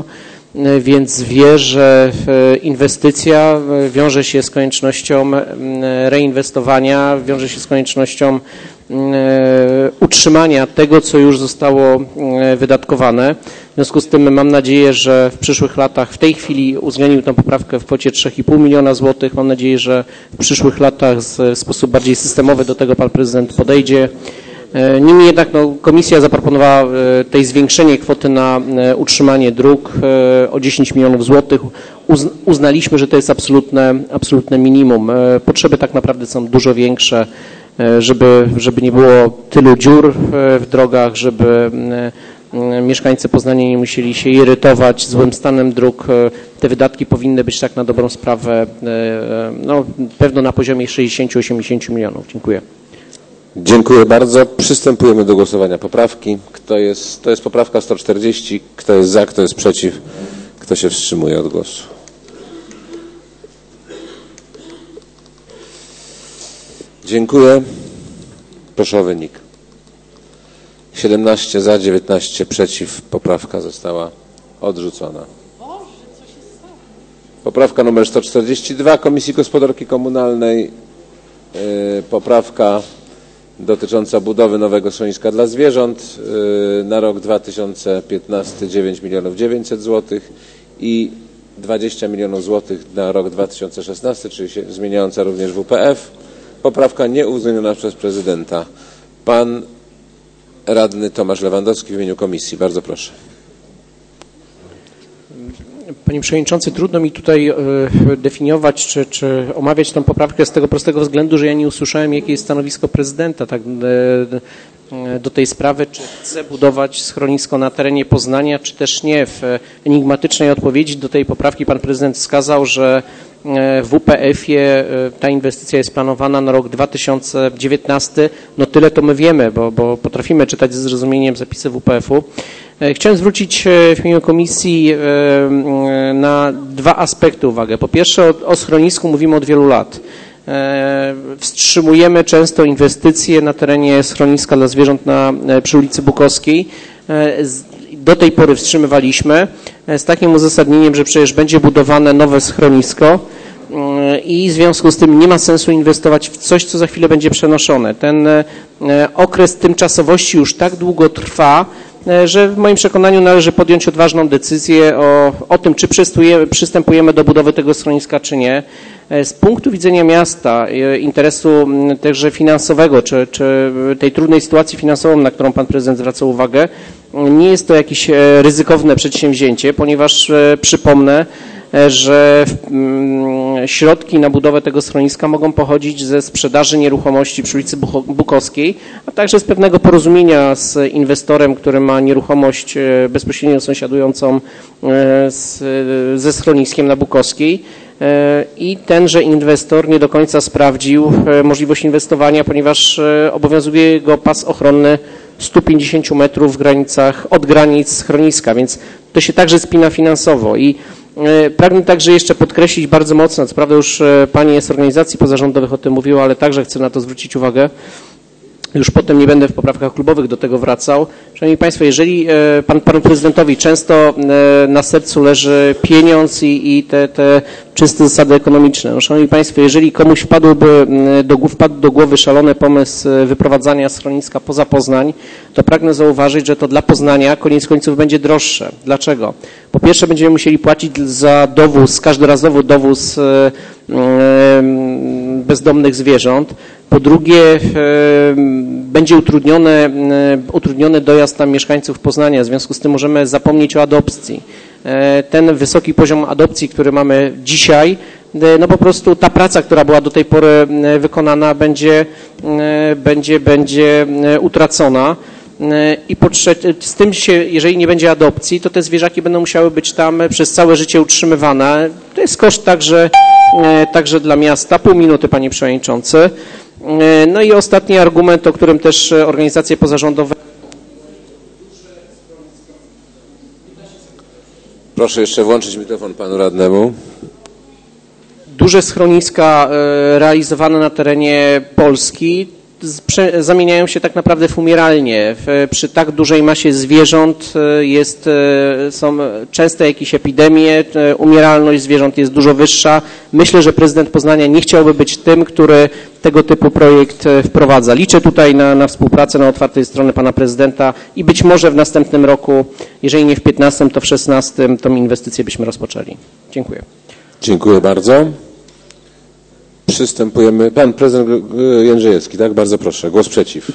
S10: więc wie, że inwestycja wiąże się z koniecznością reinwestowania, wiąże się z koniecznością utrzymania tego, co już zostało wydatkowane. W związku z tym mam nadzieję, że w przyszłych latach, w tej chwili uwzględnił tę poprawkę w kwocie trzy i pół miliona złotych. Mam nadzieję, że w przyszłych latach w sposób bardziej systemowy do tego pan prezydent podejdzie. Niemniej jednak no, komisja zaproponowała tej zwiększenie kwoty na utrzymanie dróg o dziesięć milionów złotych. Uznaliśmy, że to jest absolutne, absolutne minimum. Potrzeby tak naprawdę są dużo większe, żeby, żeby nie było tylu dziur w drogach, żeby mieszkańcy Poznania nie musieli się irytować złym stanem dróg. Te wydatki powinny być tak na dobrą sprawę no, pewno na poziomie sześćdziesiąt do osiemdziesięciu milionów. Dziękuję.
S1: Dziękuję bardzo. Przystępujemy do głosowania poprawki. Kto jest, to jest poprawka sto czterdzieści. Kto jest za, kto jest przeciw, kto się wstrzymuje od głosu? Dziękuję. Proszę o wynik. siedemnaście za, dziewiętnaście przeciw. Poprawka została odrzucona. Poprawka numer sto czterdzieści dwa Komisji Gospodarki Komunalnej. Yy, poprawka dotycząca budowy nowego schroniska dla zwierząt yy, na rok dwa tysiące piętnasty dziewięć milionów dziewięćset złotych i dwadzieścia milionów złotych na rok dwa tysiące szesnasty, czyli się, zmieniająca również W P F. Poprawka nieuwzględniona przez prezydenta. Pan radny Tomasz Lewandowski w imieniu komisji. Bardzo proszę.
S10: Panie Przewodniczący, trudno mi tutaj definiować czy, czy omawiać tę poprawkę z tego prostego względu, że ja nie usłyszałem, jakie jest stanowisko prezydenta tak, do tej sprawy, czy chce budować schronisko na terenie Poznania, czy też nie. W enigmatycznej odpowiedzi do tej poprawki pan prezydent wskazał, że w W P F-ie ta inwestycja jest planowana na rok dwa tysiące dziewiętnasty. No tyle to my wiemy, bo, bo potrafimy czytać ze zrozumieniem zapisy W P F-u. Chciałem zwrócić w imieniu komisji na dwa aspekty uwagę. Po pierwsze, o, o schronisku mówimy od wielu lat. Wstrzymujemy często inwestycje na terenie schroniska dla zwierząt na, przy ulicy Bukowskiej. Do tej pory wstrzymywaliśmy z takim uzasadnieniem, że przecież będzie budowane nowe schronisko i w związku z tym nie ma sensu inwestować w coś, co za chwilę będzie przenoszone. Ten okres tymczasowości już tak długo trwa, że w moim przekonaniu należy podjąć odważną decyzję o, o tym, czy przystępujemy do budowy tego schroniska, czy nie. Z punktu widzenia miasta, interesu także finansowego, czy, czy tej trudnej sytuacji finansowej, na którą pan prezydent zwraca uwagę, nie jest to jakieś ryzykowne przedsięwzięcie, ponieważ przypomnę, że środki na budowę tego schroniska mogą pochodzić ze sprzedaży nieruchomości przy ulicy Bukowskiej, a także z pewnego porozumienia z inwestorem, który ma nieruchomość bezpośrednio sąsiadującą z, ze schroniskiem na Bukowskiej. I tenże inwestor nie do końca sprawdził możliwość inwestowania, ponieważ obowiązuje go pas ochronny sto pięćdziesiąt metrów w granicach, od granic schroniska, więc to się także spina finansowo. I pragnę także jeszcze podkreślić bardzo mocno, co prawda już pani z organizacji pozarządowych o tym mówiła, ale także chcę na to zwrócić uwagę. Już potem nie będę w poprawkach klubowych do tego wracał. Szanowni Państwo, jeżeli pan, panu prezydentowi często na sercu leży pieniądz i, i te, te czyste zasady ekonomiczne. No, szanowni Państwo, jeżeli komuś wpadłby do, wpadł do głowy szalony pomysł wyprowadzania schroniska poza Poznań, to pragnę zauważyć, że to dla Poznania koniec końców będzie droższe. Dlaczego? Po pierwsze będziemy musieli płacić za dowóz, każdorazowy dowóz bezdomnych zwierząt. Po drugie, będzie utrudniony, utrudniony dojazd tam mieszkańców Poznania, w związku z tym możemy zapomnieć o adopcji. Ten wysoki poziom adopcji, który mamy dzisiaj, no po prostu ta praca, która była do tej pory wykonana, będzie, będzie, będzie utracona. I po trzecie, z tym się, jeżeli nie będzie adopcji, to te zwierzaki będą musiały być tam przez całe życie utrzymywane. To jest koszt także, także dla miasta. Pół minuty, panie przewodniczący. No i ostatni argument, o którym też organizacje pozarządowe.
S1: Proszę jeszcze włączyć mikrofon panu radnemu.
S10: Duże schroniska realizowane na terenie Polski zamieniają się tak naprawdę w umieralnie. W, przy tak dużej masie zwierząt jest, są częste jakieś epidemie, umieralność zwierząt jest dużo wyższa. Myślę, że prezydent Poznania nie chciałby być tym, który tego typu projekt wprowadza. Liczę tutaj na, na współpracę, na otwartej strony pana prezydenta i być może w następnym roku, jeżeli nie w piętnastym, to w szesnastym, tą inwestycję byśmy rozpoczęli. Dziękuję.
S1: Dziękuję bardzo. Przystępujemy. Pan prezydent Jędrzejewski, tak? Bardzo proszę. Głos przeciw.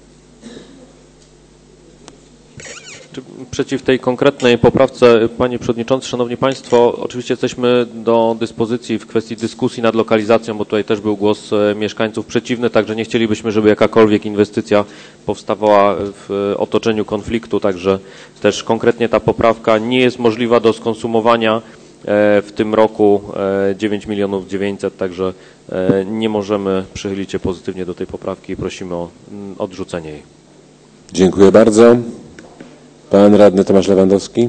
S2: Przeciw tej konkretnej poprawce, panie przewodniczący, szanowni państwo, oczywiście jesteśmy do dyspozycji w kwestii dyskusji nad lokalizacją, bo tutaj też był głos mieszkańców przeciwny, także nie chcielibyśmy, żeby jakakolwiek inwestycja powstawała w otoczeniu konfliktu, także też konkretnie ta poprawka nie jest możliwa do skonsumowania w tym roku dziewięć milionów dziewięćset, także nie możemy przychylić się pozytywnie do tej poprawki i prosimy o odrzucenie jej.
S1: Dziękuję bardzo. Pan radny Tomasz Lewandowski.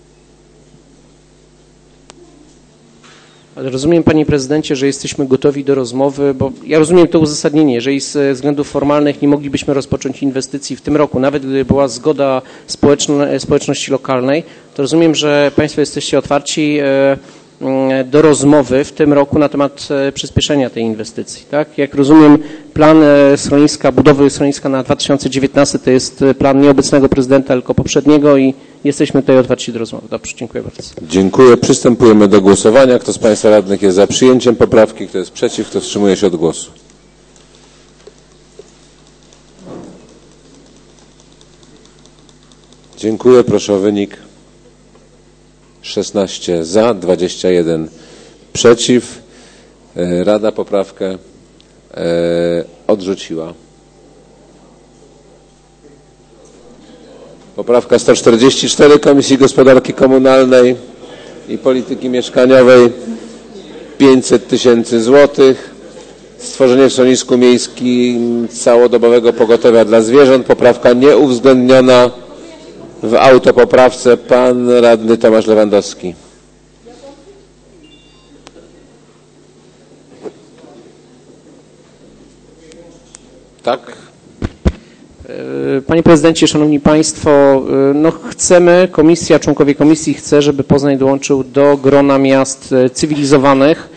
S10: Ale rozumiem, panie prezydencie, że jesteśmy gotowi do rozmowy, bo ja rozumiem to uzasadnienie. Jeżeli z względów formalnych nie moglibyśmy rozpocząć inwestycji w tym roku, nawet gdyby była zgoda społeczna, społeczności lokalnej, to rozumiem, że państwo jesteście otwarci do rozmowy w tym roku na temat przyspieszenia tej inwestycji. Tak? Jak rozumiem, plan schroniska, budowy schroniska na dwa tysiące dziewiętnasty to jest plan nie obecnego prezydenta, tylko poprzedniego i jesteśmy tutaj otwarci do rozmowy. Dobrze, dziękuję bardzo.
S1: Dziękuję. Przystępujemy do głosowania. Kto z państwa radnych jest za przyjęciem poprawki, kto jest przeciw, kto wstrzymuje się od głosu? Dziękuję. Proszę o wynik. szesnaście za, dwadzieścia jeden przeciw. Rada poprawkę odrzuciła. Poprawka sto czterdzieści cztery Komisji Gospodarki Komunalnej i Polityki Mieszkaniowej pięćset tysięcy złotych. Stworzenie w schronisku miejskim całodobowego pogotowia dla zwierząt. Poprawka nieuwzględniona w autopoprawce. Pan radny Tomasz Lewandowski. Tak?
S10: Panie prezydencie, szanowni państwo, no chcemy, komisja, członkowie komisji chce, żeby Poznań dołączył do grona miast cywilizowanych,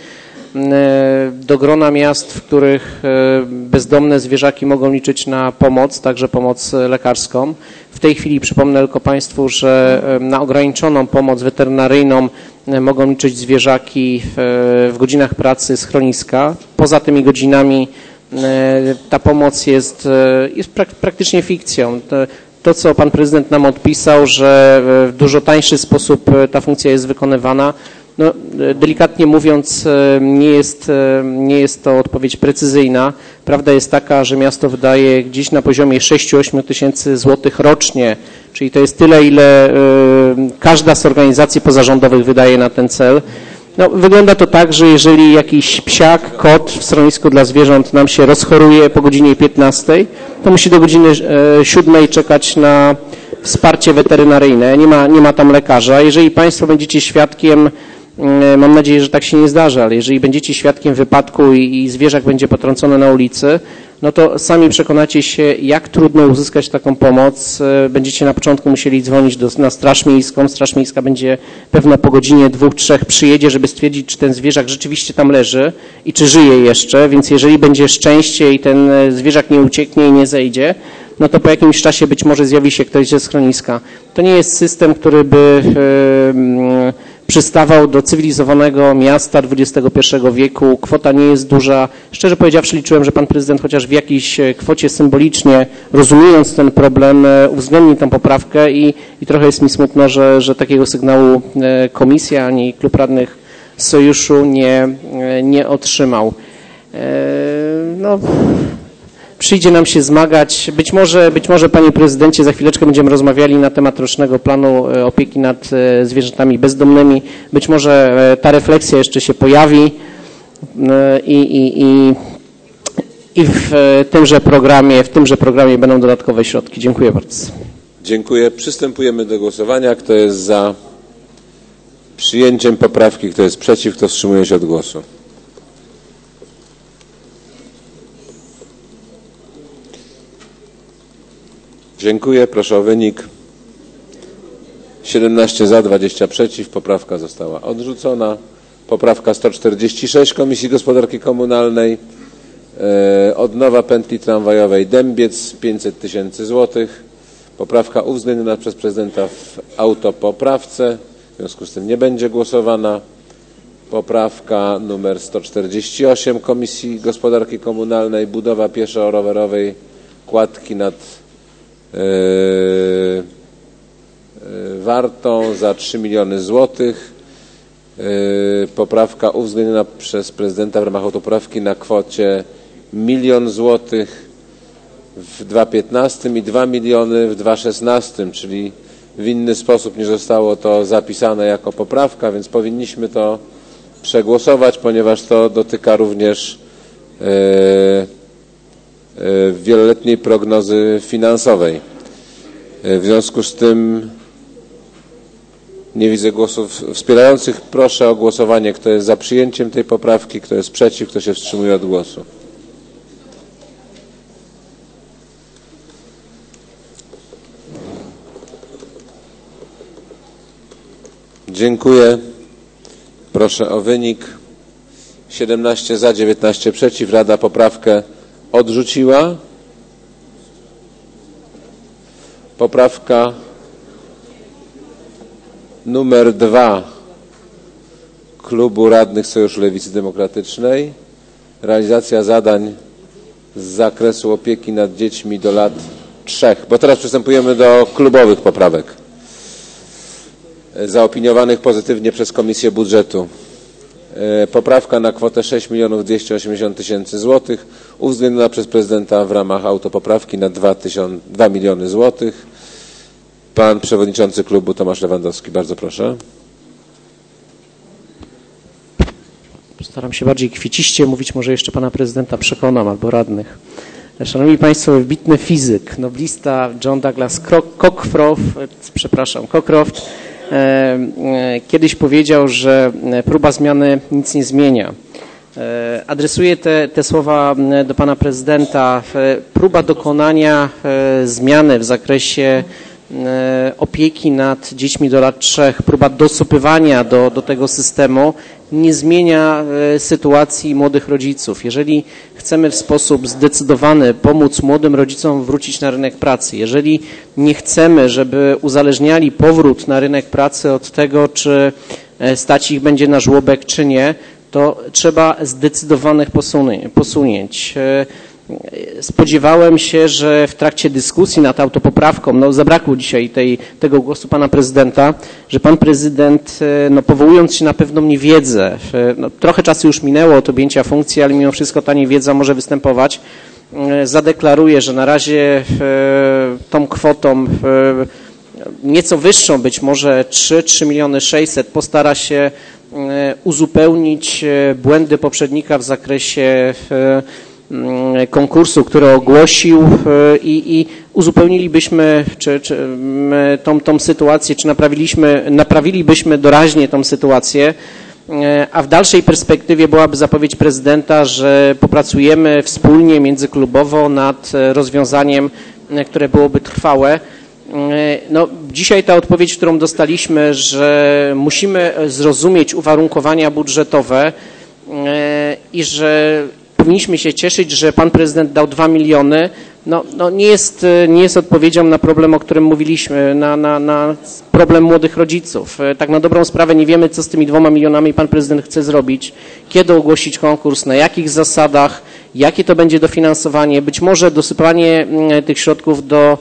S10: do grona miast, w których bezdomne zwierzaki mogą liczyć na pomoc, także pomoc lekarską. W tej chwili przypomnę tylko państwu, że na ograniczoną pomoc weterynaryjną mogą liczyć zwierzaki w, w godzinach pracy schroniska. Poza tymi godzinami ta pomoc jest, jest praktycznie fikcją. To, to, co pan prezydent nam odpisał, że w dużo tańszy sposób ta funkcja jest wykonywana, no, delikatnie mówiąc, nie jest, nie jest to odpowiedź precyzyjna. Prawda jest taka, że miasto wydaje gdzieś na poziomie sześć do ośmiu tysięcy złotych rocznie, czyli to jest tyle, ile każda z organizacji pozarządowych wydaje na ten cel. No, wygląda to tak, że jeżeli jakiś psiak, kot w schronisku dla zwierząt nam się rozchoruje po godzinie piętnastej, to musi do godziny siódmej czekać na wsparcie weterynaryjne. Nie ma, nie ma tam lekarza. Jeżeli państwo będziecie świadkiem, mam nadzieję, że tak się nie zdarzy, ale jeżeli będziecie świadkiem wypadku i, i zwierzak będzie potrącone na ulicy, no to sami przekonacie się, jak trudno uzyskać taką pomoc. Będziecie na początku musieli dzwonić do, na Straż Miejską. Straż Miejska będzie pewno po godzinie dwóch, trzech przyjedzie, żeby stwierdzić, czy ten zwierzak rzeczywiście tam leży i czy żyje jeszcze, więc jeżeli będzie szczęście i ten zwierzak nie ucieknie i nie zejdzie, no to po jakimś czasie być może zjawi się ktoś ze schroniska. To nie jest system, który by yy, przystawał do cywilizowanego miasta dwudziestego pierwszego wieku. Kwota nie jest duża. Szczerze powiedziawszy, liczyłem, że pan prezydent chociaż w jakiejś kwocie symbolicznie, rozumiejąc ten problem, uwzględni tę poprawkę i, i trochę jest mi smutno, że, że takiego sygnału komisja ani klub radnych z Sojuszu nie, nie otrzymał. No... Przyjdzie nam się zmagać. Być może, być może, panie prezydencie, za chwileczkę będziemy rozmawiali na temat rocznego planu opieki nad zwierzętami bezdomnymi. Być może ta refleksja jeszcze się pojawi i, i, i, i w tymże programie, w tymże programie będą dodatkowe środki. Dziękuję bardzo.
S1: Dziękuję. Przystępujemy do głosowania. Kto jest za przyjęciem poprawki, kto jest przeciw, kto wstrzymuje się od głosu? Dziękuję. Proszę o wynik. siedemnaście za, dwadzieścia przeciw. Poprawka została odrzucona. Poprawka sto czterdzieści sześć Komisji Gospodarki Komunalnej. E, odnowa pętli tramwajowej Dębiec, pięćset tysięcy złotych. Poprawka uwzględniona przez prezydenta w autopoprawce. W związku z tym nie będzie głosowana. Poprawka numer sto czterdzieści osiem Komisji Gospodarki Komunalnej. Budowa pieszo-rowerowej kładki nad yy, yy, Wartą za trzy miliony złotych. Yy, poprawka uwzględniona przez prezydenta w ramach autopoprawki na kwocie milion złotych w dwa tysiące piętnastym i dwa miliony w dwa tysiące szesnastym, czyli w inny sposób nie zostało to zapisane jako poprawka, więc powinniśmy to przegłosować, ponieważ to dotyka również yy, yy, wieloletniej prognozy finansowej. Yy, w związku z tym nie widzę głosów wspierających. Proszę o głosowanie, kto jest za przyjęciem tej poprawki, kto jest przeciw, kto się wstrzymuje od głosu. Dziękuję. Proszę o wynik. siedemnaście za, dziewiętnaście przeciw. Rada poprawkę odrzuciła. Poprawka numer dwa Klubu Radnych Sojuszu Lewicy Demokratycznej. Realizacja zadań z zakresu opieki nad dziećmi do lat trzech. Bo teraz przystępujemy do klubowych poprawek zaopiniowanych pozytywnie przez Komisję Budżetu. Poprawka na kwotę sześć milionów dwieście osiemdziesiąt tysięcy złotych uwzględniona przez prezydenta w ramach autopoprawki na dwa miliony złotych. Pan przewodniczący klubu Tomasz Lewandowski, bardzo proszę.
S10: Staram się bardziej kwieciście mówić, może jeszcze pana prezydenta przekonam albo radnych. Szanowni Państwo, wybitny fizyk, noblista John Douglas Cockcroft, przepraszam, Cockcroft, kiedyś powiedział, że próba zmiany nic nie zmienia. Adresuję te, te słowa do pana prezydenta. Próba dokonania zmiany w zakresie opieki nad dziećmi do lat trzech, próba dosypywania do, do tego systemu nie zmienia sytuacji młodych rodziców. Jeżeli chcemy w sposób zdecydowany pomóc młodym rodzicom wrócić na rynek pracy, jeżeli nie chcemy, żeby uzależniali powrót na rynek pracy od tego, czy stać ich będzie na żłobek, czy nie, to trzeba zdecydowanych posunięć. Spodziewałem się, że w trakcie dyskusji nad autopoprawką, no zabrakło dzisiaj tej, tego głosu pana prezydenta, że pan prezydent, no powołując się na pewną niewiedzę, no trochę czasu już minęło od objęcia funkcji, ale mimo wszystko ta niewiedza może występować, zadeklaruje, że na razie tą kwotą nieco wyższą, być może trzy, trzy miliony sześćset, postara się uzupełnić błędy poprzednika w zakresie konkursu, który ogłosił i, i uzupełnilibyśmy czy, czy, tą, tą sytuację, czy naprawiliśmy, naprawilibyśmy doraźnie tą sytuację, a w dalszej perspektywie byłaby zapowiedź prezydenta, że popracujemy wspólnie, międzyklubowo nad rozwiązaniem, które byłoby trwałe. No, dzisiaj ta odpowiedź, którą dostaliśmy, że musimy zrozumieć uwarunkowania budżetowe i że powinniśmy się cieszyć, że pan prezydent dał dwa miliony, no, no nie, jest, nie jest odpowiedzią na problem, o którym mówiliśmy, na, na, na problem młodych rodziców. Tak na dobrą sprawę nie wiemy, co z tymi dwoma milionami pan prezydent chce zrobić, kiedy ogłosić konkurs, na jakich zasadach, jakie to będzie dofinansowanie, być może dosypanie tych środków do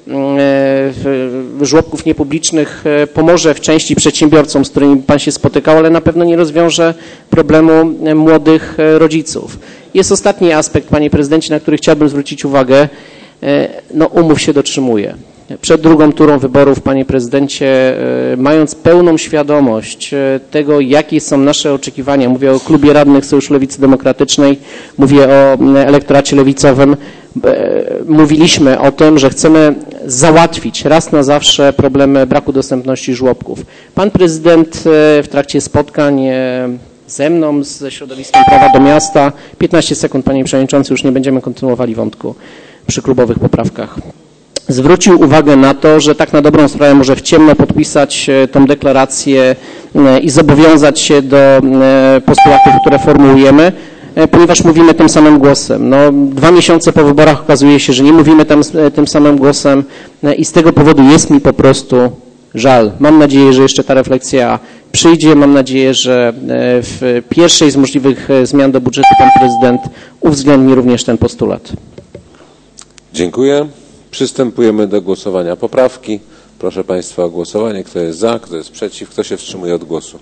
S10: żłobków niepublicznych pomoże w części przedsiębiorcom, z którymi pan się spotykał, ale na pewno nie rozwiąże problemu młodych rodziców. Jest ostatni aspekt, panie prezydencie, na który chciałbym zwrócić uwagę. No, umów się dotrzymuje. Przed drugą turą wyborów, panie prezydencie, mając pełną świadomość tego, jakie są nasze oczekiwania, mówię o Klubie Radnych Sojuszu Lewicy Demokratycznej, mówię o elektoracie lewicowym, mówiliśmy o tym, że chcemy załatwić raz na zawsze problemy braku dostępności żłobków. Pan prezydent w trakcie spotkań ze mną, ze środowiskiem Prawa do Miasta, piętnaście sekund, panie przewodniczący, już nie będziemy kontynuowali wątku przy klubowych poprawkach. zwrócił uwagę na to, że tak na dobrą sprawę może w ciemno podpisać tą deklarację i zobowiązać się do postulatów, które formułujemy, ponieważ mówimy tym samym głosem. No, dwa miesiące po wyborach okazuje się, że nie mówimy tam, tym samym głosem i z tego powodu jest mi po prostu żal. Mam nadzieję, że jeszcze ta refleksja przyjdzie. Mam nadzieję, że w pierwszej z możliwych zmian do budżetu pan prezydent uwzględni również ten postulat.
S1: Dziękuję. Przystępujemy do głosowania poprawki. Proszę Państwa o głosowanie. Kto jest za, kto jest przeciw, kto się wstrzymuje od głosu.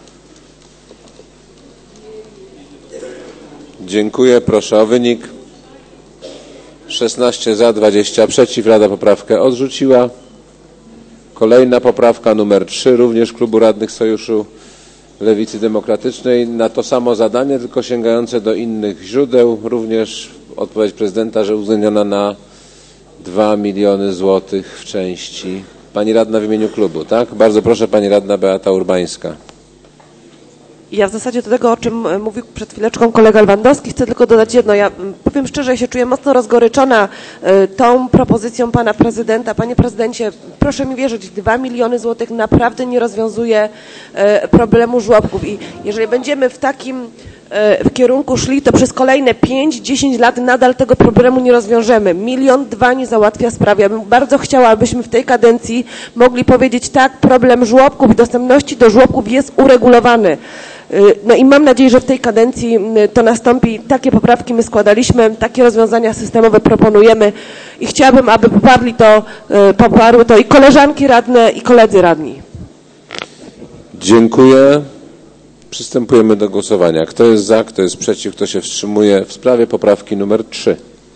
S1: Dziękuję. Proszę o wynik. szesnaście za, dwadzieścia przeciw. Rada poprawkę odrzuciła. Kolejna poprawka numer trzy, również Klubu Radnych Sojuszu Lewicy Demokratycznej na to samo zadanie, tylko sięgające do innych źródeł. Również odpowiedź prezydenta, że uwzględniona na dwa miliony złotych w części. Pani radna w imieniu klubu, tak? Bardzo proszę, pani radna Beata Urbańska.
S11: Ja w zasadzie do tego, o czym mówił przed chwileczką kolega Lewandowski, chcę tylko dodać jedno. Ja powiem szczerze, ja się czuję mocno rozgoryczona tą propozycją pana prezydenta. Panie prezydencie, proszę mi wierzyć, dwa miliony złotych naprawdę nie rozwiązuje problemu żłobków. I jeżeli będziemy w takim w kierunku szli, to przez kolejne pięć dziesięć lat nadal tego problemu nie rozwiążemy. Milion, dwa nie załatwia sprawy. Ja bym bardzo chciała, abyśmy w tej kadencji mogli powiedzieć tak, problem żłobków i dostępności do żłobków jest uregulowany. No i mam nadzieję, że w tej kadencji to nastąpi. Takie poprawki my składaliśmy, takie rozwiązania systemowe proponujemy i chciałabym, aby poparli to, poparły to i koleżanki radne, i koledzy radni.
S1: Dziękuję. Przystępujemy do głosowania. Kto jest za, kto jest przeciw, kto się wstrzymuje w sprawie poprawki numer trzy.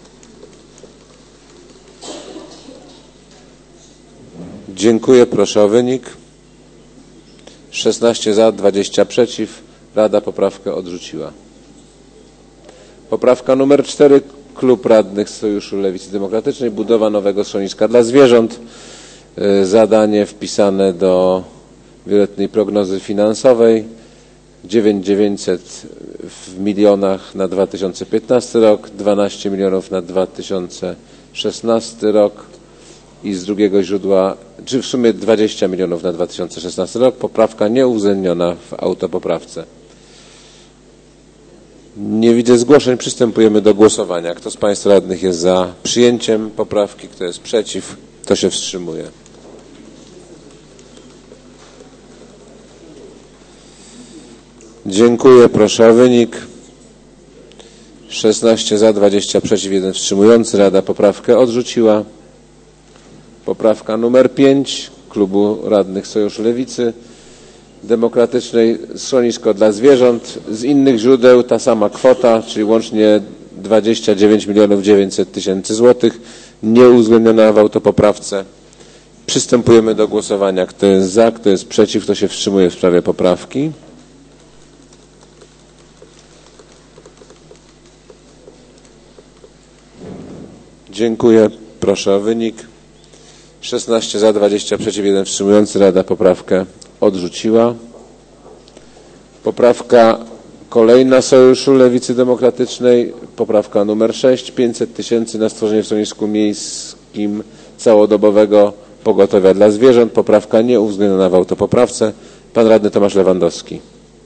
S1: Dziękuję. Proszę o wynik. szesnaście za, dwadzieścia przeciw. Rada poprawkę odrzuciła. Poprawka numer cztery. Klub Radnych Sojuszu Lewicy Demokratycznej. Budowa nowego schroniska dla zwierząt. Zadanie wpisane do wieloletniej prognozy finansowej. dziewięć tysięcy dziewięćset w milionach na dwa tysiące piętnasty rok, dwanaście milionów na dwa tysiące szesnasty rok i z drugiego źródła, czy w sumie dwadzieścia milionów na dwa tysiące szesnasty rok. Poprawka nieuwzględniona w autopoprawce. Nie widzę zgłoszeń. Przystępujemy do głosowania. Kto z Państwa radnych jest za przyjęciem poprawki? Kto jest przeciw? Kto się wstrzymuje? Dziękuję. Proszę o wynik. szesnaście za, dwadzieścia przeciw, jeden wstrzymujący. Rada poprawkę odrzuciła. Poprawka numer pięć Klubu Radnych Sojuszu Lewicy Demokratycznej. Schronisko dla zwierząt. Z innych źródeł ta sama kwota, czyli łącznie dwadzieścia dziewięć milionów dziewięćset tysięcy złotych. Nieuwzględniona w autopoprawce. Przystępujemy do głosowania. Kto jest za, kto jest przeciw, kto się wstrzymuje w sprawie poprawki? Dziękuję. Proszę o wynik. szesnaście za, dwadzieścia przeciw, jeden wstrzymujący. Rada poprawkę odrzuciła. Poprawka kolejna Sojuszu Lewicy Demokratycznej. Poprawka numer sześć. pięćset tysięcy na stworzenie w schronisku miejskim całodobowego pogotowia dla zwierząt. Poprawka nieuwzględniona w autopoprawce. Pan radny Tomasz Lewandowski.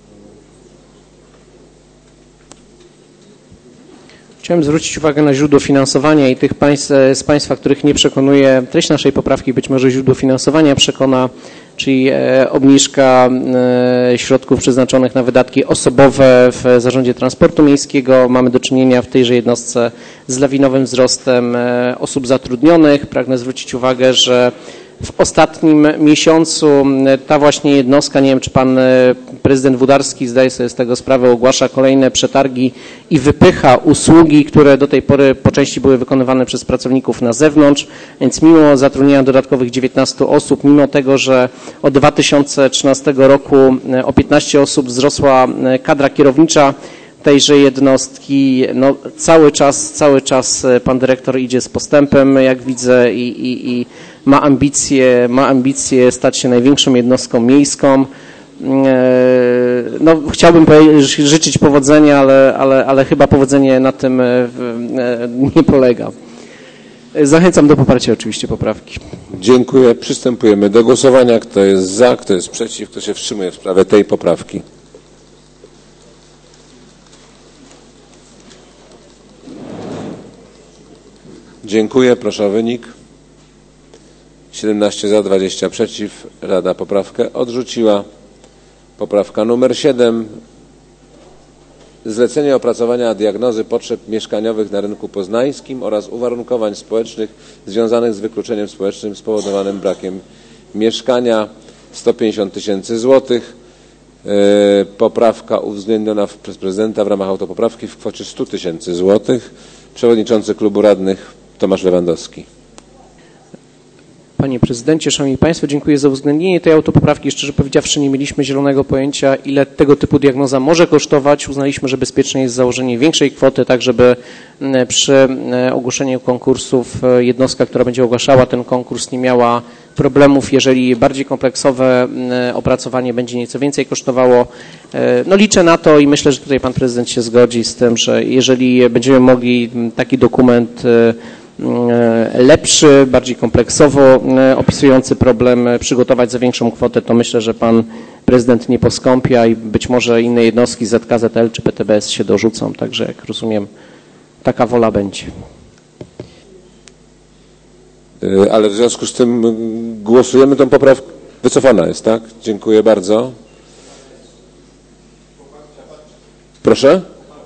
S10: Chciałem zwrócić uwagę na źródło finansowania i tych państw, z Państwa, których nie przekonuje treść naszej poprawki, być może źródło finansowania przekona, czyli obniżka środków przeznaczonych na wydatki osobowe w Zarządzie Transportu Miejskiego. Mamy do czynienia w tejże jednostce z lawinowym wzrostem osób zatrudnionych. Pragnę zwrócić uwagę, że w ostatnim miesiącu ta właśnie jednostka, nie wiem czy pan prezydent Wódarski zdaje sobie z tego sprawę, ogłasza kolejne przetargi i wypycha usługi, które do tej pory po części były wykonywane przez pracowników na zewnątrz, więc mimo zatrudnienia dodatkowych dziewiętnastu osób, mimo tego, że od dwa tysiące trzynastego roku o piętnaście osób wzrosła kadra kierownicza tejże jednostki, no cały czas, cały czas pan dyrektor idzie z postępem, jak widzę, i, i, i ma ambicje, ma ambicje stać się największą jednostką miejską. No, chciałbym życzyć powodzenia, ale, ale, ale chyba powodzenie na tym nie polega. Zachęcam do poparcia oczywiście poprawki.
S1: Dziękuję. Przystępujemy do głosowania. Kto jest za, kto jest przeciw, kto się wstrzymuje w sprawie tej poprawki? Dziękuję. Proszę o wynik. siedemnaście za, dwadzieścia przeciw. Rada poprawkę odrzuciła. Poprawka numer siedem. Zlecenie opracowania diagnozy potrzeb mieszkaniowych na rynku poznańskim oraz uwarunkowań społecznych związanych z wykluczeniem społecznym spowodowanym brakiem mieszkania. sto pięćdziesiąt tysięcy złotych. Poprawka uwzględniona przez prezydenta w ramach autopoprawki w kwocie sto tysięcy złotych. Przewodniczący Klubu Radnych Tomasz Lewandowski.
S10: Panie Prezydencie, Szanowni Państwo, dziękuję za uwzględnienie tej autopoprawki. Szczerze powiedziawszy, nie mieliśmy zielonego pojęcia, ile tego typu diagnoza może kosztować. Uznaliśmy, że bezpieczne jest założenie większej kwoty, tak żeby przy ogłoszeniu konkursów jednostka, która będzie ogłaszała ten konkurs, nie miała problemów, jeżeli bardziej kompleksowe opracowanie będzie nieco więcej kosztowało. No liczę na to i myślę, że tutaj Pan Prezydent się zgodzi z tym, że jeżeli będziemy mogli taki dokument lepszy, bardziej kompleksowo opisujący problem przygotować za większą kwotę, to myślę, że Pan Prezydent nie poskąpia i być może inne jednostki Z K Z L czy P T B S się dorzucą, także jak rozumiem, taka wola będzie.
S1: Ale w związku z tym głosujemy tę poprawkę. Wycofana jest, tak? Dziękuję bardzo. Proszę?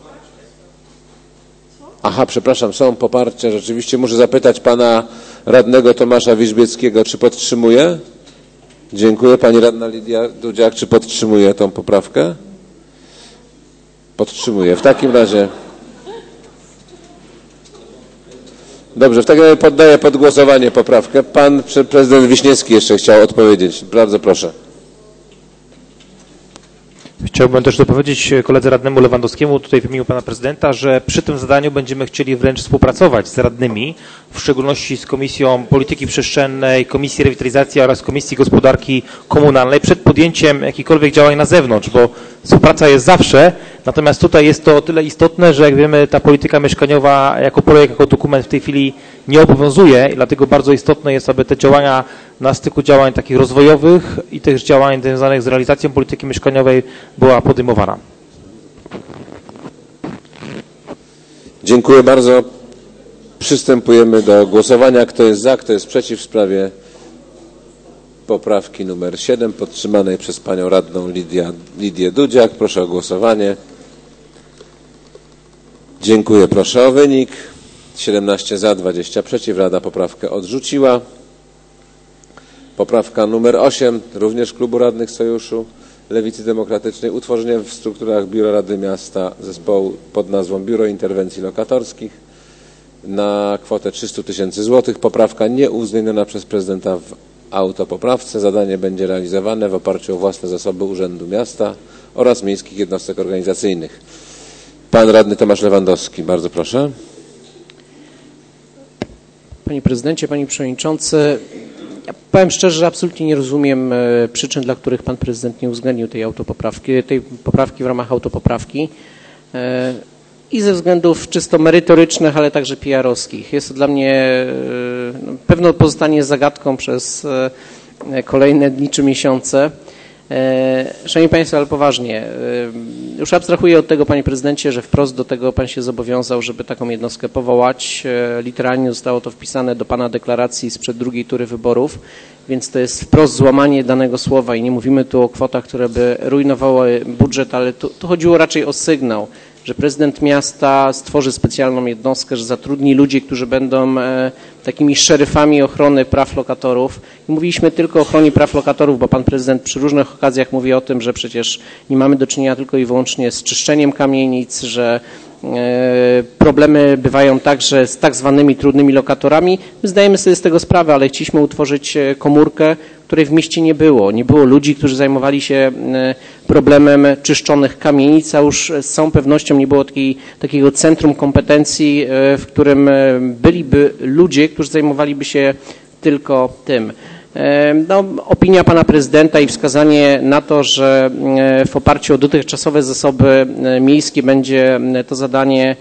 S1: Aha, przepraszam, są poparcia. Rzeczywiście muszę zapytać pana radnego Tomasza Wiżbieckiego, czy podtrzymuje? Dziękuję. Pani radna Lidia Dudziak, czy podtrzymuje tą poprawkę? Podtrzymuje. W takim razie... Dobrze, w takim razie poddaję pod głosowanie poprawkę. Pan prezydent Wiśniewski jeszcze chciał odpowiedzieć. Bardzo proszę.
S4: Chciałbym też dopowiedzieć koledze radnemu Lewandowskiemu tutaj w imieniu pana prezydenta, że przy tym zadaniu będziemy chcieli wręcz współpracować z radnymi, w szczególności z Komisją Polityki Przestrzennej, Komisji Rewitalizacji oraz Komisji Gospodarki Komunalnej przed podjęciem jakichkolwiek działań na zewnątrz, bo współpraca jest zawsze, natomiast tutaj jest to o tyle istotne, że jak wiemy, ta polityka mieszkaniowa jako projekt, jako dokument w tej chwili nie obowiązuje i dlatego bardzo istotne jest, aby te działania na styku działań takich rozwojowych i tych działań związanych z realizacją polityki mieszkaniowej była podejmowana.
S1: Dziękuję bardzo. Przystępujemy do głosowania. Kto jest za, kto jest przeciw w sprawie poprawki numer siedem podtrzymanej przez panią radną Lidia, Lidię Dudziak. Proszę o głosowanie. Dziękuję. Proszę o wynik. siedemnaście za, dwadzieścia przeciw. Rada poprawkę odrzuciła. Poprawka numer osiem, również Klubu Radnych Sojuszu Lewicy Demokratycznej. Utworzenie w strukturach Biura Rady Miasta zespołu pod nazwą Biuro Interwencji Lokatorskich na kwotę trzysta tysięcy złotych. Poprawka nie uwzględniona przez prezydenta w autopoprawce. Zadanie będzie realizowane w oparciu o własne zasoby Urzędu Miasta oraz miejskich jednostek organizacyjnych. Pan radny Tomasz Lewandowski, bardzo proszę.
S10: Panie Prezydencie, Panie Przewodniczący, ja powiem szczerze, że absolutnie nie rozumiem przyczyn, dla których Pan Prezydent nie uwzględnił tej autopoprawki, tej poprawki w ramach autopoprawki i ze względów czysto merytorycznych, ale także P R-owskich. Jest to dla mnie no, pewno pozostanie zagadką przez kolejne dni czy miesiące. Szanowni Państwo, ale poważnie, już abstrahuję od tego, Panie Prezydencie, że wprost do tego Pan się zobowiązał, żeby taką jednostkę powołać. Literalnie zostało to wpisane do Pana deklaracji sprzed drugiej tury wyborów, więc to jest wprost złamanie danego słowa i nie mówimy tu o kwotach, które by rujnowały budżet, ale tu, tu chodziło raczej o sygnał, że prezydent miasta stworzy specjalną jednostkę, że zatrudni ludzi, którzy będą e, takimi szeryfami ochrony praw lokatorów. I mówiliśmy tylko o ochronie praw lokatorów, bo pan prezydent przy różnych okazjach mówi o tym, że przecież nie mamy do czynienia tylko i wyłącznie z czyszczeniem kamienic, że e, problemy bywają także z tak zwanymi trudnymi lokatorami. My zdajemy sobie z tego sprawę, ale chcieliśmy utworzyć komórkę, której w mieście nie było. Nie było ludzi, którzy zajmowali się problemem czyszczonych kamienic, a już z całą pewnością nie było takiej, takiego centrum kompetencji, w którym byliby ludzie, którzy zajmowaliby się tylko tym. No, opinia pana prezydenta i wskazanie na to, że w oparciu o dotychczasowe zasoby miejskie będzie to zadanie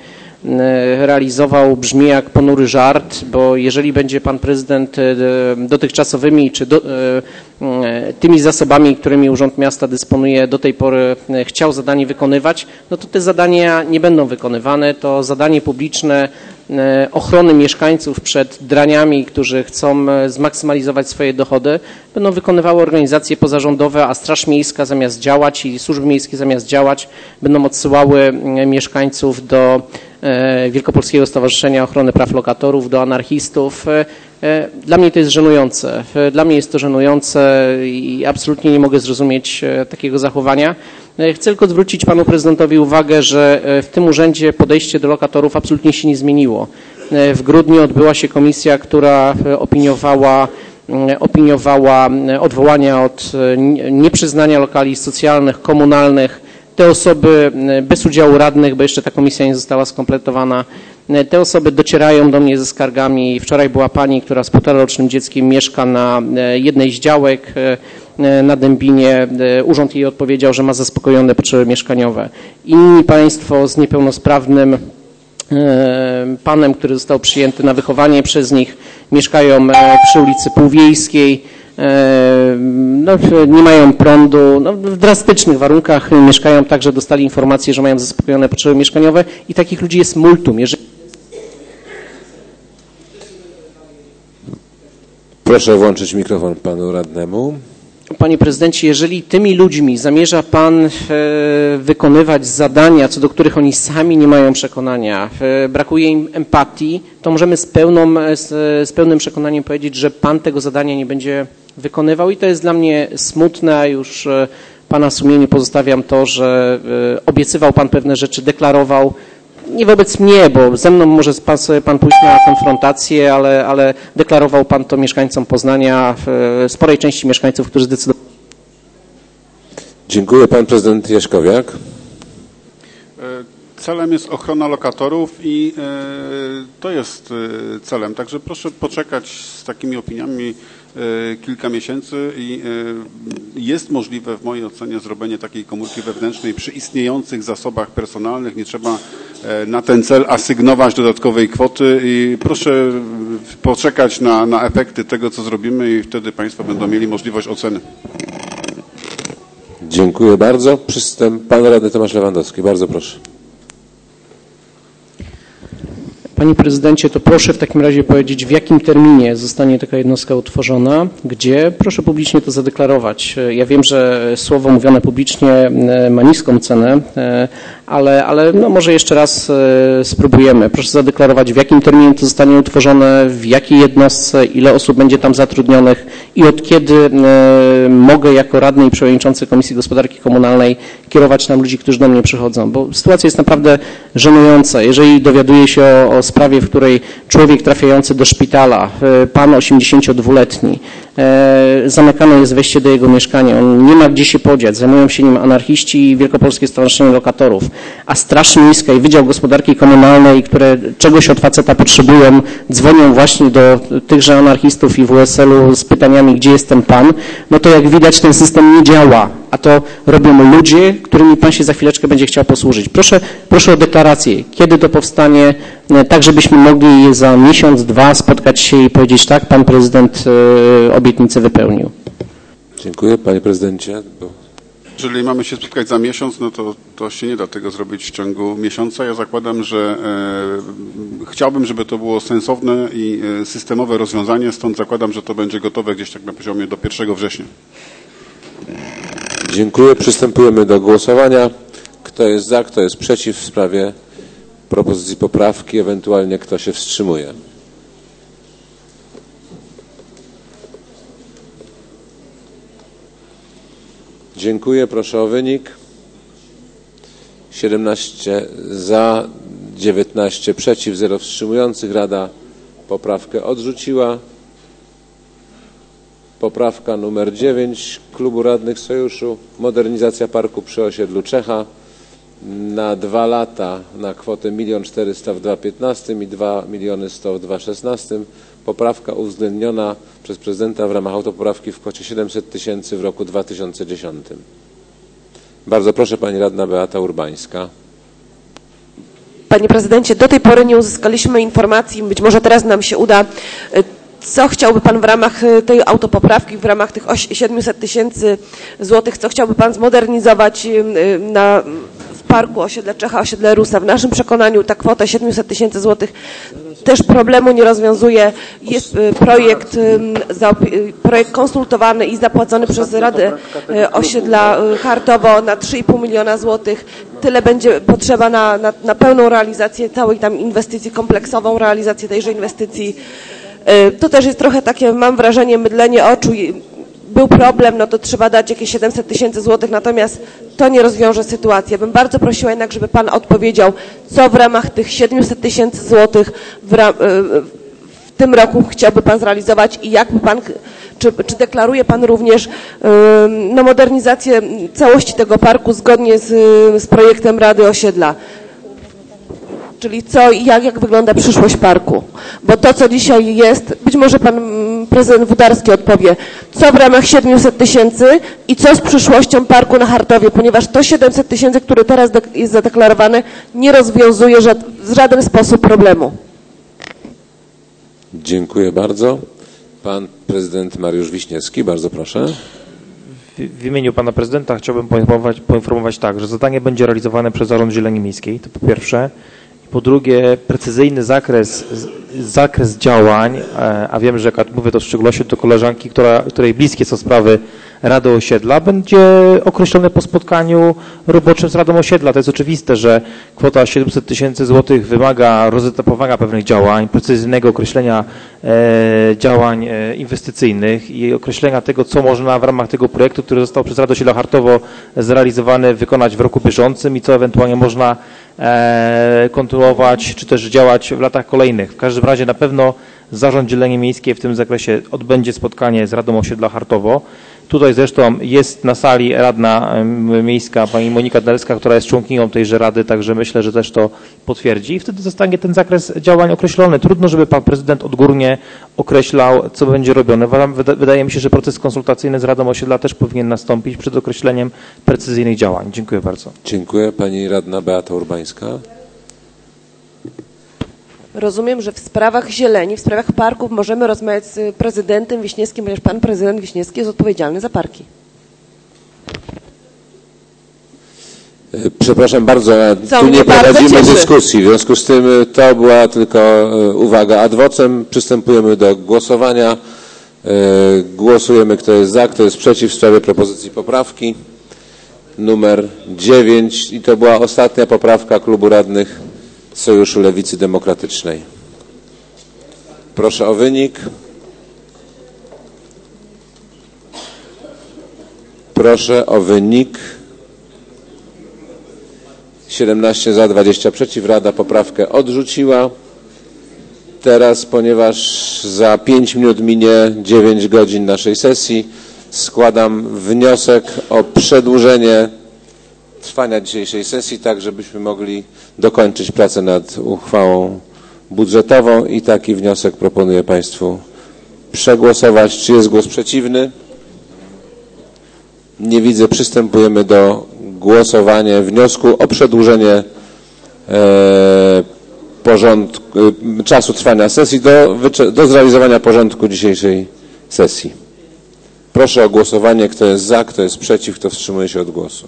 S10: realizował, brzmi jak ponury żart, bo jeżeli będzie pan prezydent dotychczasowymi czy do, tymi zasobami, którymi Urząd Miasta dysponuje do tej pory chciał zadanie wykonywać, no to te zadania nie będą wykonywane. To zadanie publiczne ochrony mieszkańców przed draniami, którzy chcą zmaksymalizować swoje dochody, będą wykonywały organizacje pozarządowe, a Straż Miejska zamiast działać i służby miejskie zamiast działać będą odsyłały mieszkańców do Wielkopolskiego Stowarzyszenia Ochrony Praw Lokatorów, do anarchistów. Dla mnie to jest żenujące. Dla mnie jest to żenujące i absolutnie nie mogę zrozumieć takiego zachowania. Chcę tylko zwrócić panu prezydentowi uwagę, że w tym urzędzie podejście do lokatorów absolutnie się nie zmieniło. W grudniu odbyła się komisja, która opiniowała, opiniowała odwołania od nieprzyznania lokali socjalnych, komunalnych. Te osoby bez udziału radnych, bo jeszcze ta komisja nie została skompletowana, te osoby docierają do mnie ze skargami. Wczoraj była pani, która z półtorocznym dzieckiem mieszka na jednej z działek na Dębinie. Urząd jej odpowiedział, że ma zaspokojone potrzeby mieszkaniowe. Inni państwo z niepełnosprawnym panem, który został przyjęty na wychowanie przez nich, mieszkają przy ulicy Półwiejskiej. No, nie mają prądu, no, w drastycznych warunkach mieszkają, także dostali informację, że mają zaspokojone potrzeby mieszkaniowe i takich ludzi jest multum. Jeżeli...
S1: Proszę włączyć mikrofon panu radnemu.
S10: Panie prezydencie, jeżeli tymi ludźmi zamierza pan e, wykonywać zadania, co do których oni sami nie mają przekonania, e, brakuje im empatii, to możemy z, pełną, z, z pełnym przekonaniem powiedzieć, że pan tego zadania nie będzie wykonywał i to jest dla mnie smutne, a już e, pana sumieniu pozostawiam to, że e, obiecywał pan pewne rzeczy, deklarował, nie wobec mnie, bo ze mną może pan, sobie pan pójść na konfrontację, ale, ale deklarował pan to mieszkańcom Poznania, w sporej części mieszkańców, którzy zdecydowali.
S1: Dziękuję. Pan prezydent Jaśkowiak.
S12: Celem jest ochrona lokatorów i to jest celem. Także proszę poczekać z takimi opiniami kilka miesięcy i jest możliwe w mojej ocenie zrobienie takiej komórki wewnętrznej przy istniejących zasobach personalnych. Nie trzeba na ten cel asygnować dodatkowej kwoty i proszę poczekać na, na efekty tego, co zrobimy i wtedy państwo będą mieli możliwość oceny.
S1: Dziękuję bardzo. Przystęp pan radny Tomasz Lewandowski. Bardzo proszę.
S10: Panie prezydencie, to proszę w takim razie powiedzieć, w jakim terminie zostanie taka jednostka utworzona, gdzie, proszę publicznie to zadeklarować. Ja wiem, że słowo mówione publicznie ma niską cenę, ale, ale no może jeszcze raz spróbujemy. Proszę zadeklarować, w jakim terminie to zostanie utworzone, w jakiej jednostce, ile osób będzie tam zatrudnionych i od kiedy mogę jako radny i przewodniczący Komisji Gospodarki Komunalnej kierować tam ludzi, którzy do mnie przychodzą, bo sytuacja jest naprawdę żenująca. Jeżeli dowiaduję się o, o sprawie, w której człowiek trafiający do szpitala, pan osiemdziesięciodwuletni, zamykane jest wejście do jego mieszkania, on nie ma gdzie się podziać, zajmują się nim anarchiści i Wielkopolskie Stowarzyszenie Lokatorów, a Straż Miejska i Wydział Gospodarki Komunalnej, które czegoś od faceta potrzebują, dzwonią właśnie do tychże anarchistów i W S L-u z pytaniami, gdzie jest ten pan, no to jak widać ten system nie działa, a to robią ludzie, którymi pan się za chwileczkę będzie chciał posłużyć. Proszę, proszę o deklarację, kiedy to powstanie, tak żebyśmy mogli za miesiąc, dwa spotkać się i powiedzieć tak, pan prezydent obietnicę wypełnił.
S1: Dziękuję. Panie prezydencie. Bo...
S12: Jeżeli mamy się spotkać za miesiąc, no to, to się nie da tego zrobić w ciągu miesiąca. Ja zakładam, że e, chciałbym, żeby to było sensowne i e, systemowe rozwiązanie, stąd zakładam, że to będzie gotowe gdzieś tak na poziomie do pierwszego września.
S1: Dziękuję. Przystępujemy do głosowania. Kto jest za, kto jest przeciw w sprawie propozycji poprawki, ewentualnie kto się wstrzymuje. Dziękuję. Proszę o wynik. siedemnaście za, dziewiętnaście przeciw, zero wstrzymujących. Rada poprawkę odrzuciła. Poprawka numer dziewięć Klubu Radnych Sojuszu. Modernizacja parku przy osiedlu Czecha na dwa lata na kwotę milion czterysta w dwa tysiące piętnastym i dwa miliony sto w dwa tysiące szesnastym. Poprawka uwzględniona przez prezydenta w ramach autopoprawki w kwocie siedemset tysięcy w roku dwa tysiące dziesiątym. Bardzo proszę, pani radna Beata Urbańska.
S11: Panie Prezydencie, do tej pory nie uzyskaliśmy informacji, być może teraz nam się uda, co chciałby Pan w ramach tej autopoprawki, w ramach tych siedmiuset tysięcy złotych, co chciałby Pan zmodernizować na, w parku osiedle Czecha, osiedle Rusa. W naszym przekonaniu ta kwota siedmiuset tysięcy złotych też problemu nie rozwiązuje. Jest projekt, projekt konsultowany i zapłacony przez Radę Osiedla Chartowo na trzy i pół miliona złotych. Tyle będzie potrzeba na, na, na pełną realizację całej tam inwestycji, kompleksową realizację tejże inwestycji. To też jest trochę takie, mam wrażenie, mydlenie oczu. Był problem, no to trzeba dać jakieś siedemset tysięcy złotych, natomiast to nie rozwiąże sytuacji. Ja bym bardzo prosiła jednak, żeby Pan odpowiedział, co w ramach tych siedmiuset tysięcy złotych w, w tym roku chciałby Pan zrealizować i jakby Pan, czy, czy deklaruje Pan również no, modernizację całości tego parku zgodnie z, z projektem Rady Osiedla. Czyli co i jak, jak wygląda przyszłość parku. Bo to, co dzisiaj jest, być może Pan Prezydent Wódarski odpowie, co w ramach siedmiuset tysięcy i co z przyszłością parku na Chartowie, ponieważ to siedemset tysięcy, które teraz jest zadeklarowane, nie rozwiązuje w żaden sposób problemu.
S1: Dziękuję bardzo. Pan Prezydent Mariusz Wiśniewski, bardzo proszę.
S4: W, w imieniu Pana Prezydenta chciałbym poinformować, poinformować tak, że zadanie będzie realizowane przez Zarząd Zieleni Miejskiej, to po pierwsze. Po drugie, precyzyjny zakres, zakres działań, a wiem, że jak mówię to w szczególności do koleżanki, która, której bliskie są sprawy Rady Osiedla, będzie określone po spotkaniu roboczym z Radą Osiedla. To jest oczywiste, że kwota siedemset tysięcy złotych wymaga rozetapowania pewnych działań, precyzyjnego określenia e, działań e, inwestycyjnych i określenia tego, co można w ramach tego projektu, który został przez Radę Osiedla Chartowo zrealizowany, wykonać w roku bieżącym i co ewentualnie można e, kontynuować, czy też działać w latach kolejnych. W każdym razie na pewno Zarząd Zieleni Miejskiej w tym zakresie odbędzie spotkanie z Radą Osiedla Chartowo. Tutaj zresztą jest na sali radna miejska pani Monika Delska, która jest członkinią tejże rady, także myślę, że też to potwierdzi i wtedy zostanie ten zakres działań określony. Trudno, żeby pan prezydent odgórnie określał, co będzie robione. Wydaje mi się, że proces konsultacyjny z Radą Osiedla też powinien nastąpić przed określeniem precyzyjnych działań. Dziękuję bardzo.
S1: Dziękuję. Pani radna Beata Urbańska.
S11: Rozumiem, że w sprawach zieleni, w sprawach parków możemy rozmawiać z prezydentem Wiśniewskim, ponieważ pan prezydent Wiśniewski jest odpowiedzialny za parki.
S1: Przepraszam bardzo, tu nie prowadzimy dyskusji, w związku z tym to była tylko uwaga ad vocem. Przystępujemy do głosowania. Głosujemy, kto jest za, kto jest przeciw w sprawie propozycji poprawki. Numer dziewięć i to była ostatnia poprawka klubu radnych Sojuszu Lewicy Demokratycznej. Proszę o wynik. Proszę o wynik. siedemnaście za, dwadzieścia przeciw. Rada poprawkę odrzuciła. Teraz, ponieważ za pięć minut minie dziewięć godzin naszej sesji, składam wniosek o przedłużenie trwania dzisiejszej sesji, tak żebyśmy mogli dokończyć pracę nad uchwałą budżetową i taki wniosek proponuję Państwu przegłosować. Czy jest głos przeciwny? Nie widzę. Przystępujemy do głosowania wniosku o przedłużenie e, porządku, e, czasu trwania sesji do, do zrealizowania porządku dzisiejszej sesji. Proszę o głosowanie. Kto jest za, kto jest przeciw, kto wstrzymuje się od głosu.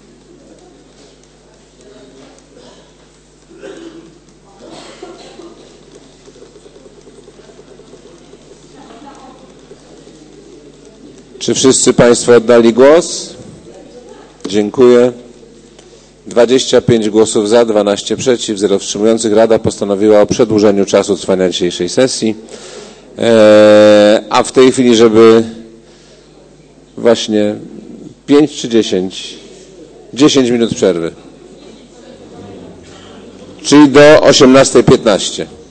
S1: Czy wszyscy Państwo oddali głos? Dziękuję. dwadzieścia pięć głosów za, dwanaście przeciw, zero wstrzymujących. Rada postanowiła o przedłużeniu czasu trwania dzisiejszej sesji. Eee, a w tej chwili, żeby właśnie pięć czy dziesięć? dziesięć minut przerwy. Czyli do osiemnastej piętnaście.